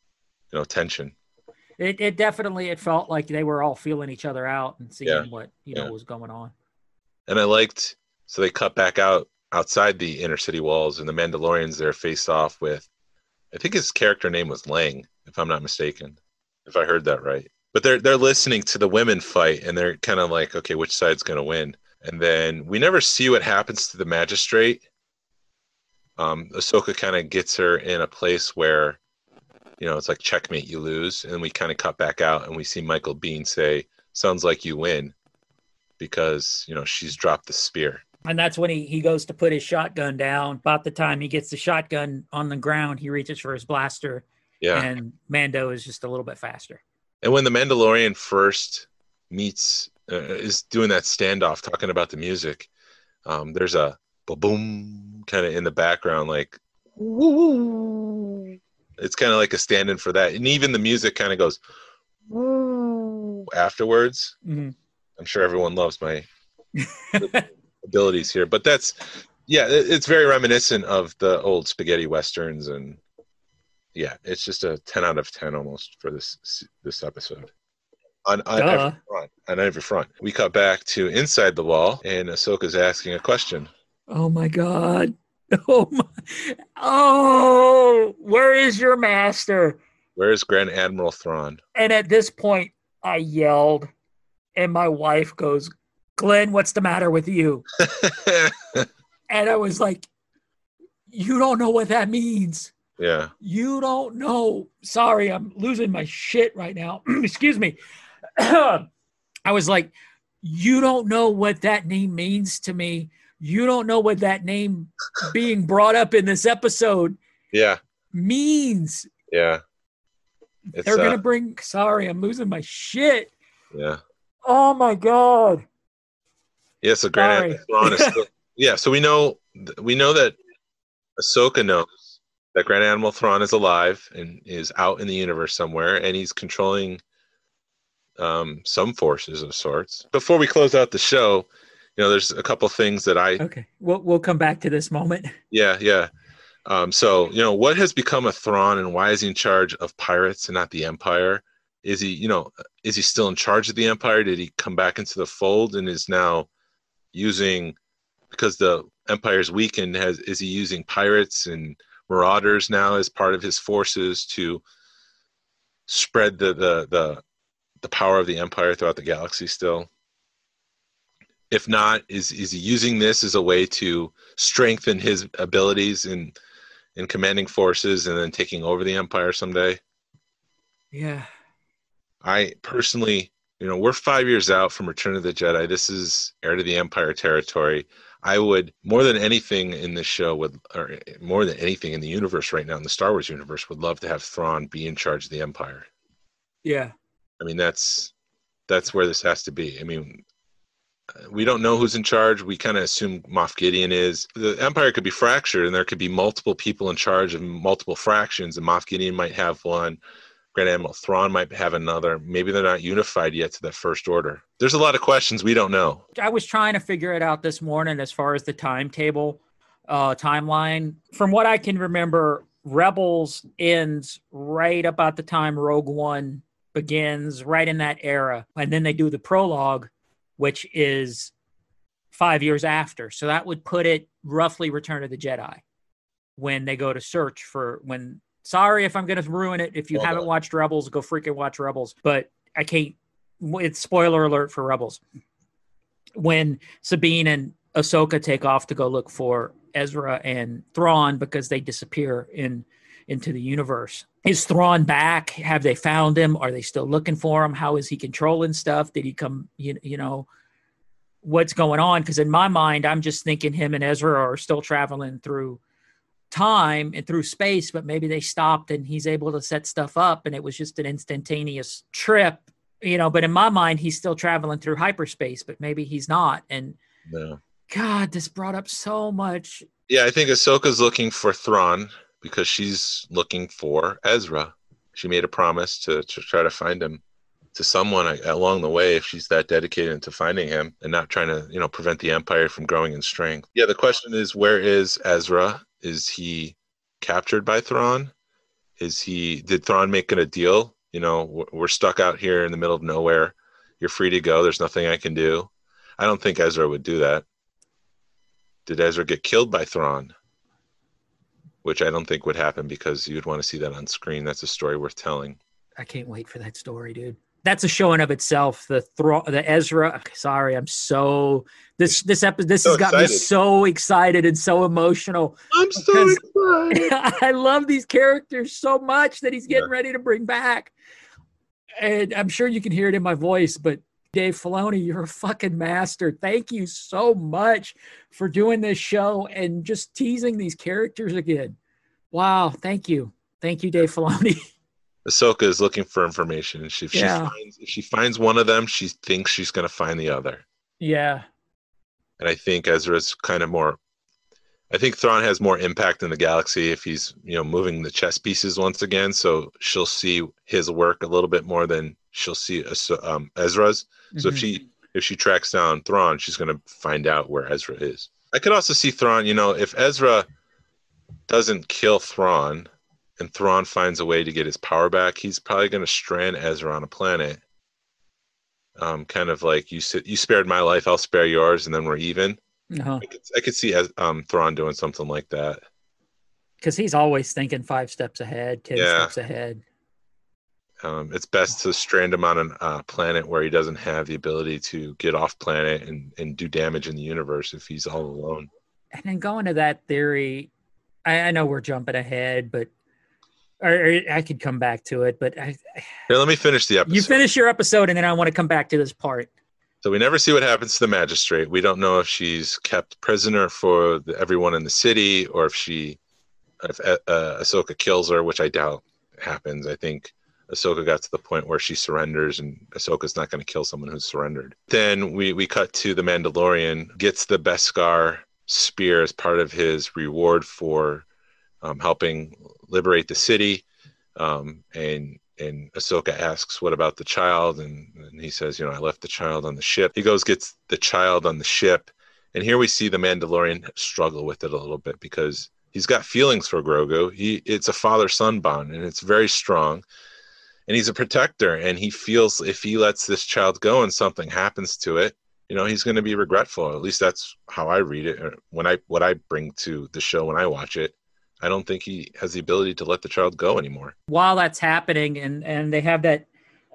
tension. It definitely, it felt like they were all feeling each other out and seeing what, was going on. And I liked, so they cut back outside the inner city walls, and the Mandalorians there face off with, I think his character name was Lang, if I'm not mistaken, if I heard that right. But they're listening to the women fight, and they're kind of like, okay, which side's going to win? And then we never see what happens to the magistrate. Ahsoka kind of gets her in a place where, it's like checkmate, you lose. And we kind of cut back out, and we see Michael Biehn say, sounds like you win, because, she's dropped the spear. And that's when he goes to put his shotgun down. About the time he gets the shotgun on the ground, he reaches for his blaster. Yeah. And Mando is just a little bit faster. And when the Mandalorian first meets, is doing that standoff, talking about the music, there's a boom kind of in the background, like, woo. It's kind of like a stand-in for that. And even the music kind of goes woo afterwards. Mm-hmm. I'm sure everyone loves my abilities here, but it's very reminiscent of the old spaghetti westerns, and it's just a 10 out of 10 almost for this episode. On every front. We cut back to inside the wall, and Ahsoka's asking a question. Oh my God. Where is your master? Where is Grand Admiral Thrawn? And at this point, I yelled, and my wife goes, Glenn, what's the matter with you? And I was like, you don't know what that means. Yeah. You don't know. Sorry, I'm losing my shit right now. Excuse me. I was like, you don't know what that name means to me. You don't know what that name being brought up in this episode means. Yeah. They're going to bring, sorry, I'm losing my shit. Yeah. Oh my God. Yeah, so Grand Admiral Thrawn is still, so we know that Ahsoka knows that Grand Admiral Thrawn is alive and is out in the universe somewhere, and he's controlling some forces of sorts. Before we close out the show, there's a couple things that okay, we'll come back to this moment. Yeah. So what has become of Thrawn, and why is he in charge of pirates and not the Empire? Is he still in charge of the Empire? Did he come back into the fold and is now using, because the Empire's weakened, is he using pirates and marauders now as part of his forces to spread the power of the Empire throughout the galaxy still? If not, is he using this as a way to strengthen his abilities in commanding forces and then taking over the Empire someday? Yeah. I personally, we're 5 years out from Return of the Jedi. This is Heir to the Empire territory. I would, more than anything in this show, or more than anything in the universe right now, in the Star Wars universe, would love to have Thrawn be in charge of the Empire. Yeah. I mean, that's where this has to be. I mean, we don't know who's in charge. We kind of assume Moff Gideon is. The Empire could be fractured, and there could be multiple people in charge of multiple fractions, and Moff Gideon might have one. Grand Admiral Thrawn might have another. Maybe they're not unified yet to the First Order. There's a lot of questions we don't know. I was trying to figure it out this morning as far as the timetable, timeline. From what I can remember, Rebels ends right about the time Rogue One begins, right in that era. And then they do the prologue, which is 5 years after. So that would put it roughly Return of the Jedi, when they go to search for when. Sorry if I'm going to ruin it. If you haven't watched Rebels, go freaking watch Rebels. But I can't. It's spoiler alert for Rebels. When Sabine and Ahsoka take off to go look for Ezra and Thrawn because they disappear into the universe. Is Thrawn back? Have they found him? Are they still looking for him? How is he controlling stuff? Did he come? What's going on? Because in my mind, I'm just thinking him and Ezra are still traveling through time and through space, but maybe they stopped and he's able to set stuff up and it was just an instantaneous trip, but in my mind he's still traveling through hyperspace, but maybe he's not. And God, this brought up so much. I think Ahsoka's looking for Thrawn because she's looking for Ezra. She made a promise to try to find him to someone along the way if she's that dedicated to finding him and not trying to prevent the Empire from growing in strength. The question is, where is Ezra? Is he captured by Thrawn? Did Thrawn make it a deal? You know, we're stuck out here in the middle of nowhere. You're free to go. There's nothing I can do. I don't think Ezra would do that. Did Ezra get killed by Thrawn? Which I don't think would happen, because you'd want to see that on screen. That's a story worth telling. I can't wait for that story, dude. That's a show in of itself. The Ezra. Sorry, I'm so this episode. This has got me so excited and so emotional. I'm so excited. I love these characters so much that he's getting ready to bring back. And I'm sure you can hear it in my voice, but Dave Filoni, you're a fucking master. Thank you so much for doing this show and just teasing these characters again. Wow, thank you. Thank you, Dave Filoni. Ahsoka is looking for information. If she finds one of them, she thinks she's going to find the other. Yeah. And I think Ezra's kind of more. I think Thrawn has more impact in the galaxy if he's, moving the chess pieces once again. So she'll see his work a little bit more than she'll see Ezra's. So if she tracks down Thrawn, she's going to find out where Ezra is. I could also see Thrawn. If Ezra doesn't kill Thrawn, and Thrawn finds a way to get his power back, he's probably going to strand Ezra on a planet. Kind of like, you spared my life, I'll spare yours, and then we're even. Uh-huh. I could see Thrawn doing something like that. Because he's always thinking 5 steps ahead, 10 steps ahead. It's best to strand him on a planet where he doesn't have the ability to get off planet and do damage in the universe if he's all alone. And then going to that theory, I know we're jumping ahead, but or I could come back to it, but here, let me finish the episode. You finish your episode, and then I want to come back to this part. So we never see what happens to the magistrate. We don't know if she's kept prisoner for everyone in the city, or if Ahsoka kills her, which I doubt happens. I think Ahsoka got to the point where she surrenders, and Ahsoka's not going to kill someone who's surrendered. Then we cut to the Mandalorian gets the Beskar spear as part of his reward for helping liberate the city, and Ahsoka asks, what about the child? And he says, I left the child on the ship. He gets the child on the ship, and here we see the Mandalorian struggle with it a little bit, because he's got feelings for Grogu. It's a father-son bond, and it's very strong, and he's a protector, and he feels if he lets this child go and something happens to it, he's going to be regretful. At least that's how I read it. What I bring to the show when I watch it. I don't think he has the ability to let the child go anymore. While that's happening, and they have that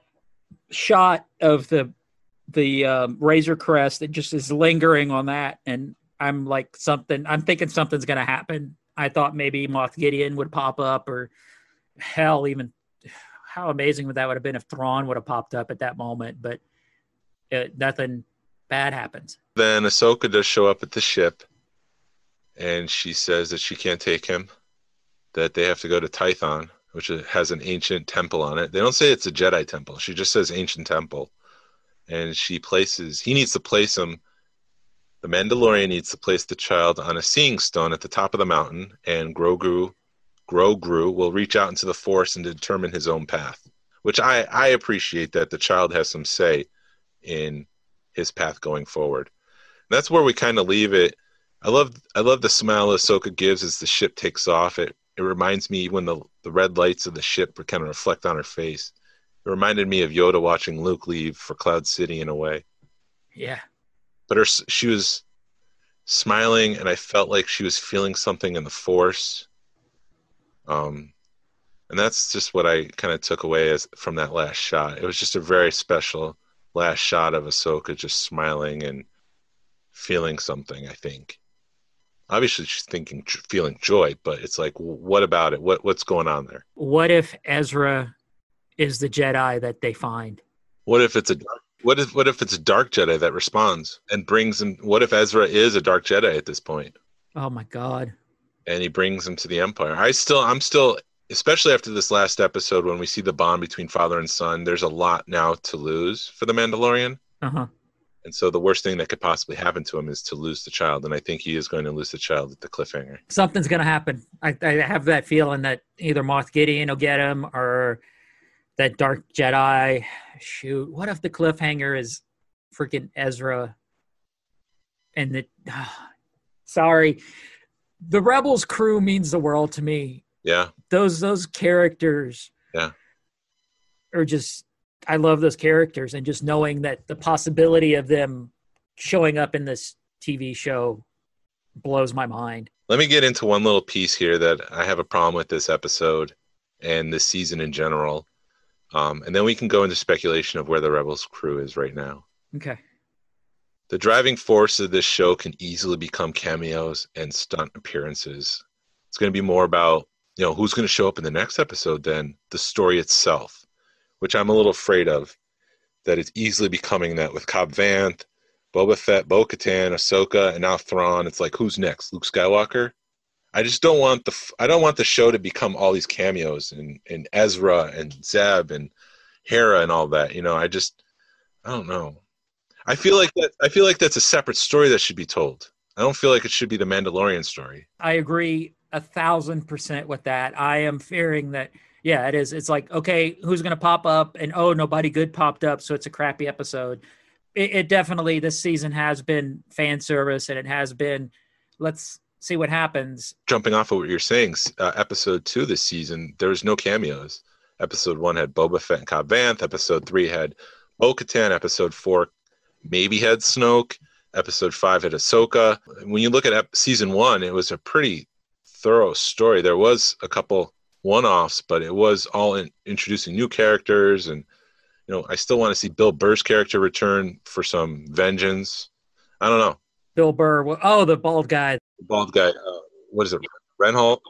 shot of the Razor Crest that just is lingering on that, and I'm thinking something's going to happen. I thought maybe Moff Gideon would pop up, or hell, even how amazing would that have been if Thrawn would have popped up at that moment, but nothing bad happens. Then Ahsoka does show up at the ship, and she says that she can't take him, that they have to go to Tython, which has an ancient temple on it. They don't say it's a Jedi temple. She just says ancient temple. And he needs to place him, the Mandalorian needs to place the child on a seeing stone at the top of the mountain, and Grogu will reach out into the Force and determine his own path, which I appreciate, that the child has some say in his path going forward. And that's where we kind of leave it. I love the smile Ahsoka gives as the ship takes off. It reminds me when the red lights of the ship kind of reflect on her face. It reminded me of Yoda watching Luke leave for Cloud City in a way. Yeah. But she was smiling, and I felt like she was feeling something in the Force. And that's just what I kind of took away from that last shot. It was just a very special last shot of Ahsoka just smiling and feeling something, I think. Obviously, she's feeling joy, but it's like, what about it? What's going on there? What if Ezra is the Jedi that they find? What if it's a dark Jedi that responds and brings him? What if Ezra is a dark Jedi at this point? Oh my God! And he brings him to the Empire. I'm still, especially after this last episode, when we see the bond between father and son. There's a lot now to lose for the Mandalorian. Uh-huh. And so the worst thing that could possibly happen to him is to lose the child. And I think he is going to lose the child at the cliffhanger. Something's going to happen. I have that feeling that either Moff Gideon will get him, or that dark Jedi. Shoot, what if the cliffhanger is freaking Ezra? And sorry, the Rebels crew means the world to me. Yeah. Those characters are just, I love those characters, and just knowing that the possibility of them showing up in this TV show blows my mind. Let me get into one little piece here that I have a problem with this episode and this season in general. And then we can go into speculation of where the Rebels crew is right now. Okay. The driving force of this show can easily become cameos and stunt appearances. It's going to be more about, who's going to show up in the next episode than the story itself, which I'm a little afraid of, that it's easily becoming that with Cobb Vanth, Boba Fett, Bo-Katan, Ahsoka, and now Thrawn. It's like, who's next? Luke Skywalker? I just don't want the show to become all these cameos and Ezra and Zeb and Hera and all that. I don't know. I feel like that's a separate story that should be told. I don't feel like it should be the Mandalorian story. I agree 1,000% with that. I am fearing that, it is. It's like, okay, who's going to pop up? And, nobody good popped up, so it's a crappy episode. It definitely, this season has been fan service, and it has been, let's see what happens. Jumping off of what you're saying, episode 2 this season, there's no cameos. Episode 1 had Boba Fett and Cobb Vanth. Episode 3 had Bo-Katan. Episode 4 maybe had Snoke. Episode 5 had Ahsoka. When you look at season 1, it was a pretty thorough story. There was a couple one-offs, but it was all introducing new characters, and I still want to see Bill Burr's character return for some vengeance. I don't know. Bill Burr. The bald guy. The bald guy. What is it? Renard,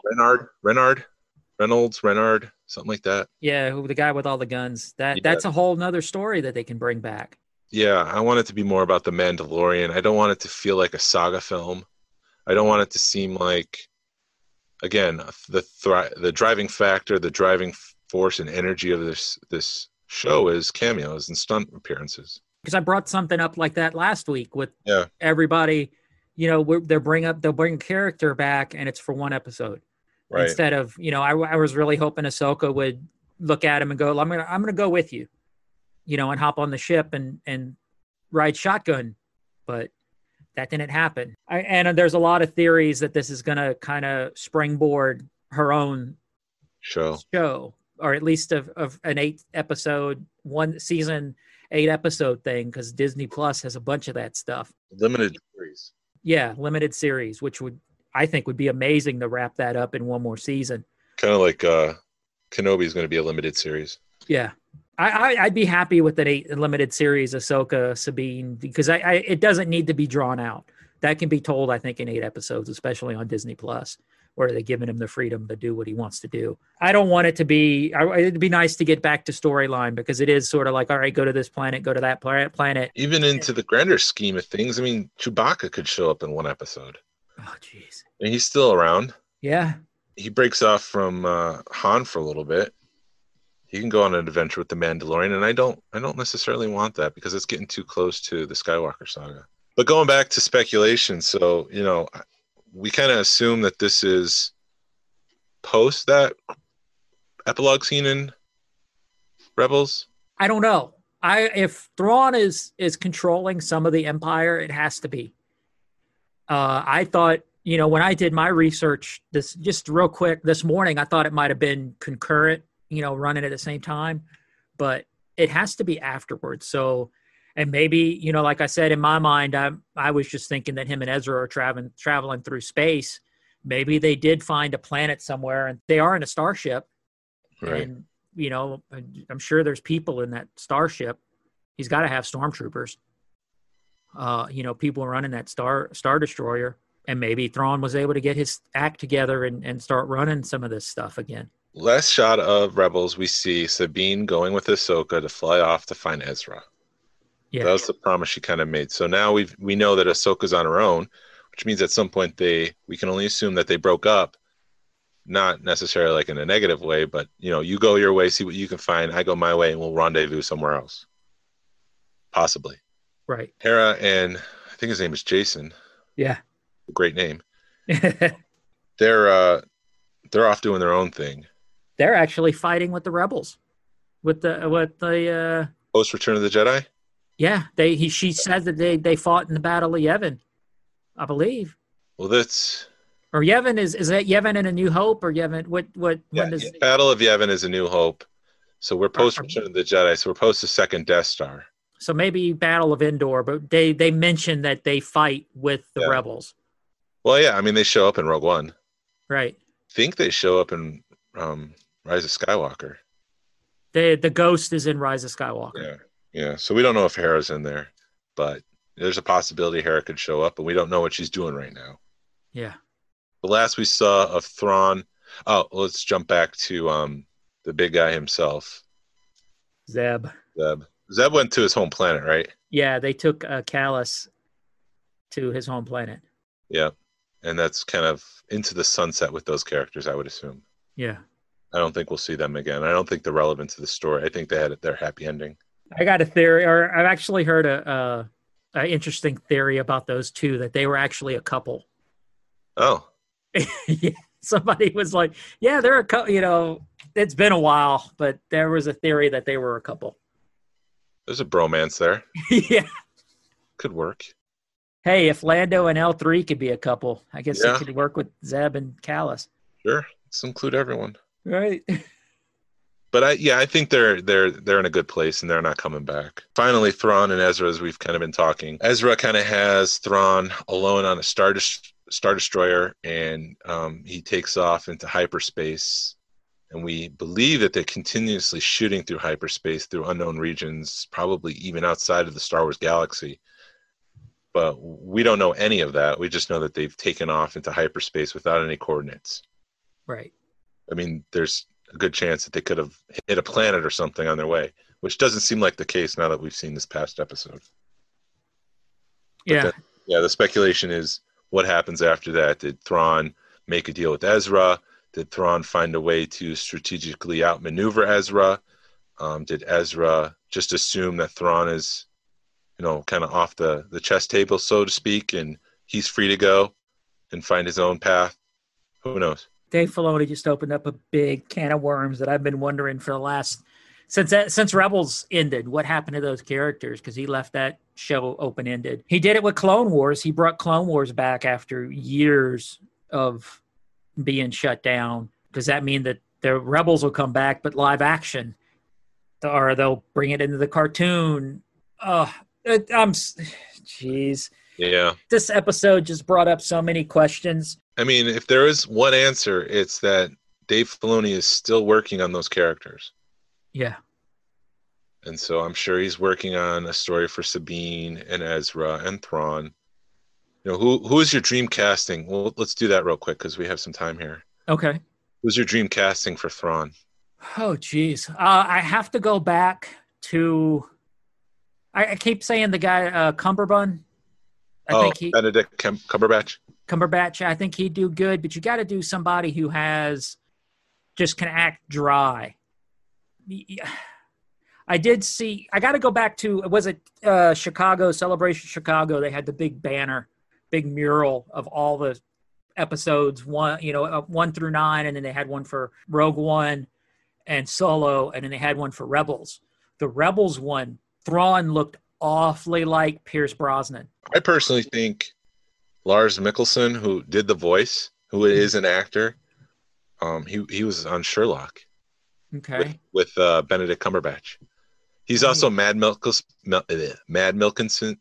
something like that. Yeah, the guy with all the guns. That's a whole nother story that they can bring back. Yeah, I want it to be more about the Mandalorian. I don't want it to feel like a saga film. I don't want it to seem like, again, the driving factor, the driving force and energy of this show is cameos and stunt appearances. Because I brought something up like that last week with everybody. They'll bring a character back, and it's for one episode, right? Instead of I was really hoping Ahsoka would look at him and go, I'm gonna go with you, and hop on the ship and ride shotgun, but that didn't happen. And there's a lot of theories that this is gonna kind of springboard her own show. Or at least of an 8-episode, one season, 8-episode thing, because Disney Plus has a bunch of that stuff. Limited series. Yeah, limited series, which I think would be amazing to wrap that up in one more season. Kind of like Kenobi is going to be a limited series. Yeah. I'd be happy with an 8 limited series, Ahsoka, Sabine, because it doesn't need to be drawn out. That can be told, I think, in 8 episodes, especially on Disney Plus, where they're giving him the freedom to do what he wants to do. I don't want it to be, it'd be nice to get back to storyline, because it is sort of like, all right, go to this planet, go to that planet. Even into the grander scheme of things, I mean, Chewbacca could show up in one episode. Oh, jeez. And he's still around. Yeah. He breaks off from Han for a little bit. He can go on an adventure with the Mandalorian, and I don't necessarily want that, because it's getting too close to the Skywalker saga. But going back to speculation, so, we kind of assume that this is post that epilogue scene in Rebels. I don't know. If Thrawn is controlling some of the Empire, it has to be. I thought, when I did my research, this just real quick this morning, I thought it might have been concurrent, running at the same time, but it has to be afterwards. So, and maybe, like I said, in my mind, I was just thinking that him and Ezra are traveling through space. Maybe they did find a planet somewhere, and they are in a starship. Right. And, I'm sure there's people in that starship. He's got to have stormtroopers. People running that Star Destroyer. And maybe Thrawn was able to get his act together and start running some of this stuff again. Last shot of Rebels, we see Sabine going with Ahsoka to fly off to find Ezra. Yeah. That was the promise she kind of made. So now we know that Ahsoka's on her own, which means at some point we can only assume that they broke up, not necessarily like in a negative way, but you go your way, see what you can find. I go my way, and we'll rendezvous somewhere else. Possibly. Right. Hera and I think his name is Jason. Yeah. Great name. They're off doing their own thing. They're actually fighting with the rebels, with the post Return of the Jedi. Yeah, she said that they fought in the Battle of Yavin, I believe. Well, that's Or Yavin is that Yavin in A New Hope or Yavin? When does Battle of Yavin is A New Hope. So we're post Return of the Jedi. So we're post the second Death Star. So maybe Battle of Endor, but they mentioned that they fight with the rebels. Well, yeah, I mean they show up in Rogue One. Right. I think they show up in Rise of Skywalker. The ghost is in Rise of Skywalker. Yeah. So we don't know if Hera's in there, but there's a possibility Hera could show up, but we don't know what she's doing right now. Yeah. The last we saw of Thrawn. Oh, let's jump back to the big guy himself. Zeb went to his home planet, right? Yeah, they took Kallus to his home planet. Yeah, and that's kind of into the sunset with those characters, I would assume. Yeah. I don't think we'll see them again. I don't think they're relevant to the story. I think they had their happy ending. I got a theory, or I've actually heard an interesting theory about those two, that they were actually a couple. Oh. Yeah. Somebody was like, yeah, they're a couple, it's been a while, but there was a theory that they were a couple. There's a bromance there. Yeah. Could work. Hey, if Lando and L3 could be a couple, I guess they could work with Zeb and Kallus. Sure. Let's include everyone. Right. But I think they're in a good place and they're not coming back. Finally, Thrawn and Ezra, as we've kind of been talking. Ezra kind of has Thrawn alone on a Star Destroyer, and he takes off into hyperspace. And we believe that they're continuously shooting through hyperspace, through unknown regions, probably even outside of the Star Wars galaxy. But we don't know any of that. We just know that they've taken off into hyperspace without any coordinates. Right. I mean, there's a good chance that they could have hit a planet or something on their way, which doesn't seem like the case now that we've seen this past episode. But the speculation is what happens after that. Did Thrawn make a deal with Ezra? Did Thrawn find a way to strategically outmaneuver Ezra? Did Ezra just assume that Thrawn is, kind of off the chess table, so to speak, and he's free to go and find his own path? Who knows? Dave Filoni just opened up a big can of worms that I've been wondering for the last since Rebels ended. What happened to those characters? Because he left that show open-ended. He did it with Clone Wars. He brought Clone Wars back after years of being shut down. Does that mean that the Rebels will come back, but live action, or they'll bring it into the cartoon? Jeez. Yeah. This episode just brought up so many questions. I mean, if there is one answer, it's that Dave Filoni is still working on those characters. Yeah. And so I'm sure he's working on a story for Sabine and Ezra and Thrawn. Who is your dream casting? Well, let's do that real quick because we have some time here. Okay. Who's your dream casting for Thrawn? Oh, geez. I have to go back to... I keep saying the guy, Cumberbund. I think Benedict Cumberbatch. Cumberbatch, I think he'd do good, but you got to do somebody who can act dry. I got to go back to, was it Celebration Chicago? They had the big banner, big mural of all the episodes, 1 through 9, and then they had one for Rogue One and Solo, and then they had one for Rebels. The Rebels one, Thrawn looked awfully like Pierce Brosnan. I personally think Lars Mikkelsen, who did the voice, who is an actor, he was on Sherlock. Okay. With Benedict Cumberbatch. He's also Mad Mikkelsen. Mikkelsen?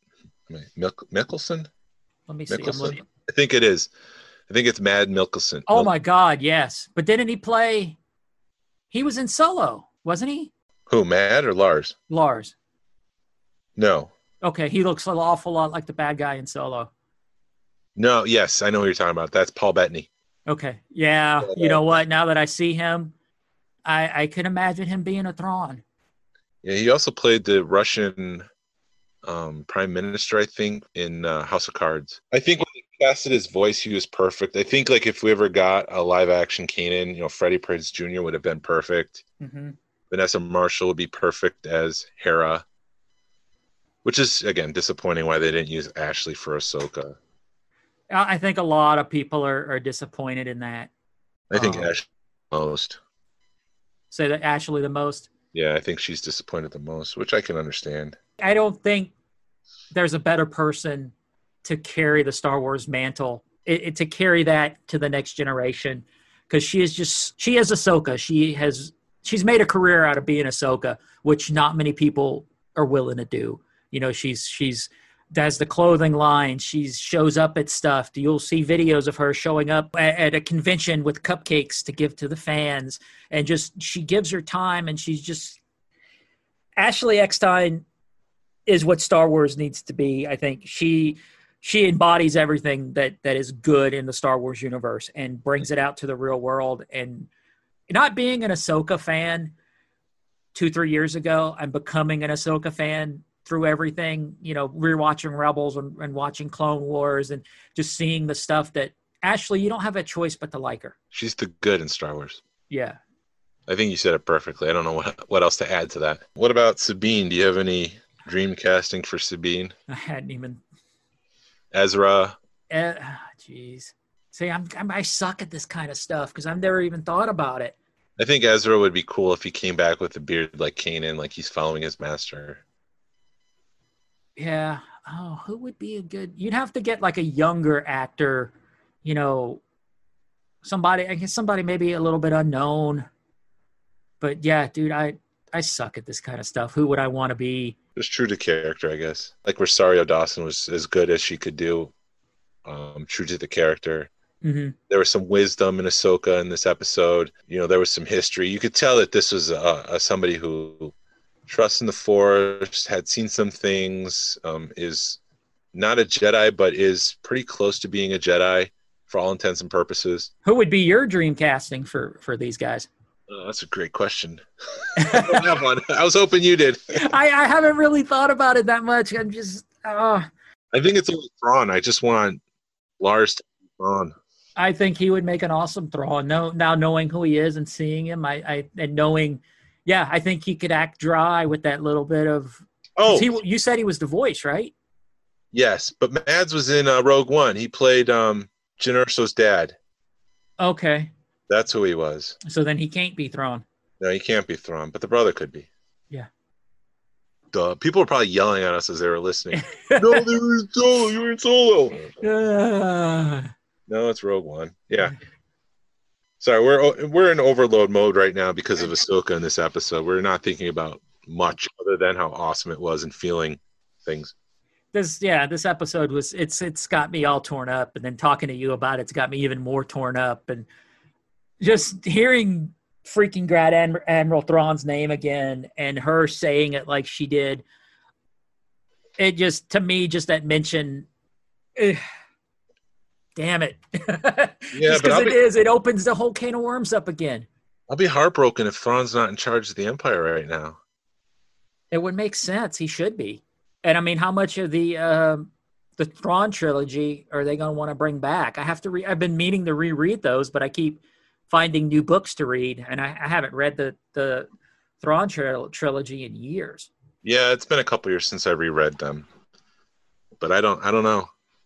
Let me see. Mikkelsen? I think it is. I think it's Mad Mikkelsen. Oh my God, yes. But didn't he play? He was in Solo, wasn't he? Who, Mad or Lars? Lars. No. Okay, he looks an awful lot like the bad guy in Solo. No, yes, I know what you're talking about. That's Paul Bettany. Okay, yeah. You know what? Now that I see him, I can imagine him being a Thrawn. Yeah, he also played the Russian prime minister, I think, in House of Cards. I think when he casted his voice, he was perfect. I think if we ever got a live action Kanan, Freddie Prinze Jr. would have been perfect. Mm-hmm. Vanessa Marshall would be perfect as Hera, which is, again, disappointing why they didn't use Ashley for Ahsoka. I think a lot of people are disappointed in that. I think Ashley the most. Say that Ashley the most? Yeah, I think she's disappointed the most, which I can understand. I don't think there's a better person to carry the Star Wars mantle to carry that to the next generation, because she is Ahsoka. She's made a career out of being Ahsoka, which not many people are willing to do. She's has the clothing line. She shows up at stuff. You'll see videos of her showing up at a convention with cupcakes to give to the fans, and she gives her time. And she's just Ashley Eckstein is what Star Wars needs to be. I think she embodies everything that is good in the Star Wars universe and brings it out to the real world. And not being an Ahsoka fan 2-3 years ago, I'm becoming an Ahsoka fan through everything, rewatching Rebels and watching Clone Wars and just seeing the stuff that Ashley, you don't have a choice but to like her. She's the good in Star Wars. Yeah. I think you said it perfectly. I don't know what else to add to that. What about Sabine? Do you have any dream casting for Sabine? I hadn't even. Ezra. Jeez. See, I suck at this kind of stuff because I've never even thought about it. I think Ezra would be cool if he came back with a beard like Kanan, like he's following his master. Yeah. Oh, who would be a good? You'd have to get like a younger actor, somebody maybe a little bit unknown. But yeah, dude, I suck at this kind of stuff. Who would I want to be? Just true to character, I guess. Like Rosario Dawson was as good as she could do, true to the character. Mm-hmm. There was some wisdom in Ahsoka in this episode. There was some history. You could tell that this was somebody who trusts in the Force, had seen some things, is not a Jedi, but is pretty close to being a Jedi for all intents and purposes. Who would be your dream casting for these guys? That's a great question. I don't have one. I was hoping you did. I haven't really thought about it that much. I'm just. I think it's only Thrawn. I just want Lars to be Thrawn. I think he would make an awesome Thrawn. Now knowing who he is and seeing him, and knowing, I think he could act dry with that little bit of. Oh, you said he was the voice, right? Yes, but Mads was in Rogue One. He played Jyn Erso's dad. Okay. That's who he was. So then he can't be Thrawn. No, he can't be Thrawn, but the brother could be. Yeah. Duh. People were probably yelling at us as they were listening. No, they were in Solo. You were in Solo. No, it's Rogue One. Yeah. Sorry, we're in overload mode right now because of Ahsoka in this episode. We're not thinking about much other than how awesome it was and feeling things. This episode was it's got me all torn up, and then talking to you about it's got me even more torn up, and just hearing freaking Grand Admiral Thrawn's name again and her saying it like she did, it just, to me, just that mention, damn it. Yeah, because it opens the whole can of worms up again. I'll be heartbroken if Thrawn's not in charge of the Empire right now. It would make sense. He should be. And I mean, how much of the Thrawn trilogy are they going to want to bring back? I've been meaning to reread those, but I keep finding new books to read, and I haven't read the Thrawn trilogy in years. Yeah, it's been a couple years since I reread them, but I don't know.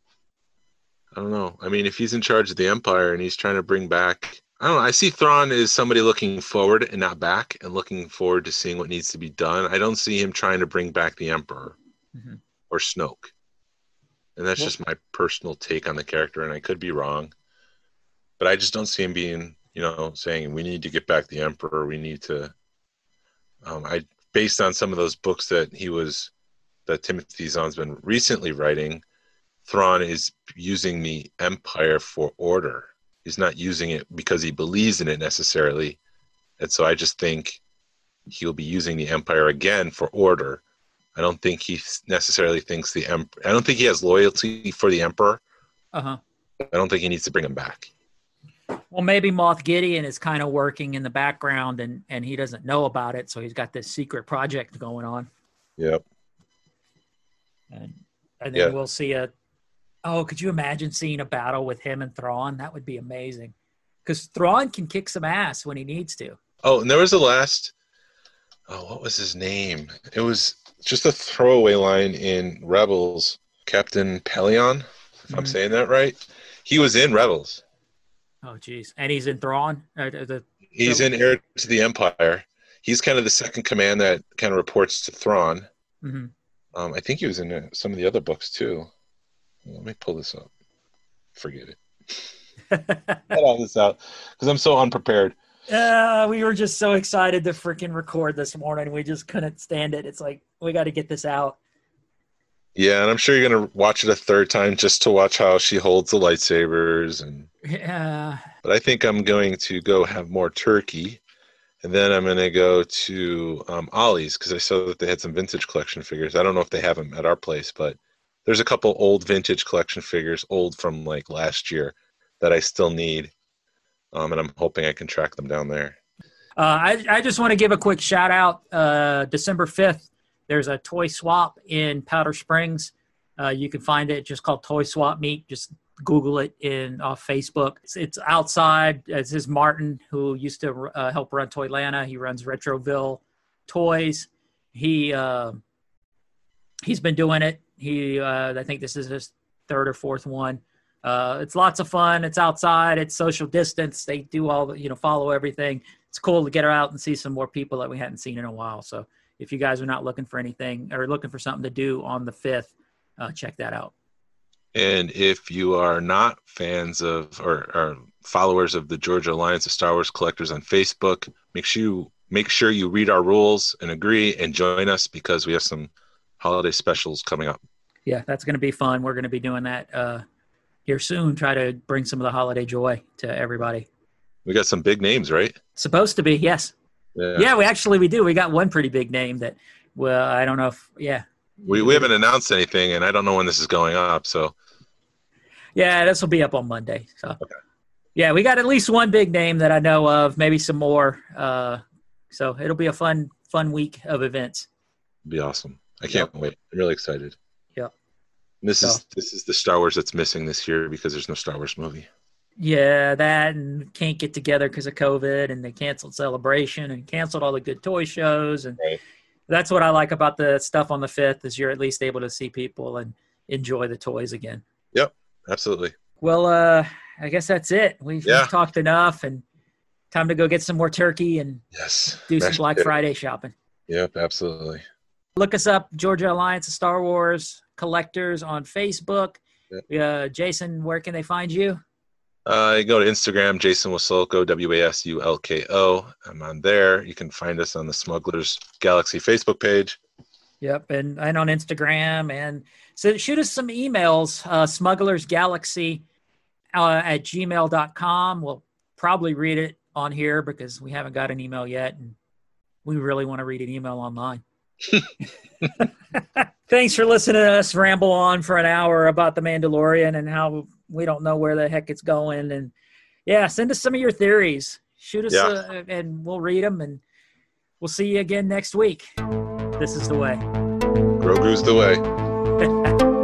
I mean, if he's in charge of the Empire and he's trying to bring back, I don't know. I see Thrawn as somebody looking forward and not back, and looking forward to seeing what needs to be done. I don't see him trying to bring back the Emperor or Snoke, and that's just my personal take on the character, and I could be wrong, but I just don't see him being, saying we need to get back the Emperor. We need to. Based on some of those books that Timothy Zahn's been recently writing, Thrawn is using the Empire for order. He's not using it because he believes in it necessarily, and so I just think he'll be using the Empire again for order. I don't think he necessarily thinks I don't think he has loyalty for the Emperor. I don't think he needs to bring him back. Well, maybe Moff Gideon is kind of working in the background and he doesn't know about it, so he's got this secret project going on. Yep. And then we'll see could you imagine seeing a battle with him and Thrawn? That would be amazing. Because Thrawn can kick some ass when he needs to. Oh, and there was what was his name? It was just a throwaway line in Rebels. Captain Pelion, if I'm saying that right. He was in Rebels. Oh, geez. And he's in Thrawn? He's in Heir to the Empire. He's kind of the second command that kind of reports to Thrawn. Mm-hmm. I think he was in some of the other books, too. Let me pull this up. Forget it. Cut all this out because I'm so unprepared. We were just so excited to freaking record this morning. We just couldn't stand it. It's like, we got to get this out. Yeah, and I'm sure you're going to watch it a third time just to watch how she holds the lightsabers. Yeah. But I think I'm going to go have more turkey. And then I'm going to go to Ollie's because I saw that they had some vintage collection figures. I don't know if they have them at our place, but there's a couple old vintage collection figures, old from like last year, that I still need. And I'm hoping I can track them down there. I just want to give a quick shout out. December 5th, there's a toy swap in Powder Springs. You can find it just called Toy Swap Meet. Just Google it off Facebook. It's outside. This is Martin, who used to help run Toylanta. He runs Retroville Toys. He's been doing it. I think this is his third or fourth one. It's lots of fun. It's outside. It's social distance. They do all the, follow everything. It's cool to get out and see some more people that we hadn't seen in a while. So if you guys are not looking for anything or looking for something to do on the 5th, check that out. And if you are not fans of or followers of the Georgia Alliance of Star Wars Collectors on Facebook, make sure you read our rules and agree and join us because we have some holiday specials coming up. Yeah, that's going to be fun. We're going to be doing that here soon. Try to bring some of the holiday joy to everybody. We got some big names, right? Supposed to be, yes. Yeah, we do. We got one pretty big name that, well, I don't know if, yeah. We haven't announced anything, and I don't know when this is going up, so. Yeah, this will be up on Monday. So, okay. Yeah, we got at least one big name that I know of, maybe some more. So it'll be a fun week of events. It'll be awesome. I can't wait. I'm really excited. Yep. This is the Star Wars that's missing this year because there's no Star Wars movie. Yeah, that and can't get together because of COVID, and they canceled Celebration and canceled all the good toy shows. And that's what I like about the stuff on the 5th is you're at least able to see people and enjoy the toys again. Yep, absolutely. Well, I guess that's it. We've talked enough, and time to go get some more turkey and do some Black Friday shopping. Yep, absolutely. Look us up, Georgia Alliance of Star Wars Collectors on Facebook. Yep. Jason, where can they find you? You go to Instagram, Jason Wasulko, Wasulko. I'm on there. You can find us on the Smugglers Galaxy Facebook page. Yep, and on Instagram. And so shoot us some emails, smugglersgalaxy at gmail.com. We'll probably read it on here because we haven't got an email yet, and we really want to read an email online. Thanks for listening to us ramble on for an hour about The Mandalorian and how we don't know where the heck it's going. And send us some of your theories. Shoot us and we'll read them, and we'll see you again next week. This is the way. Grogu's the way.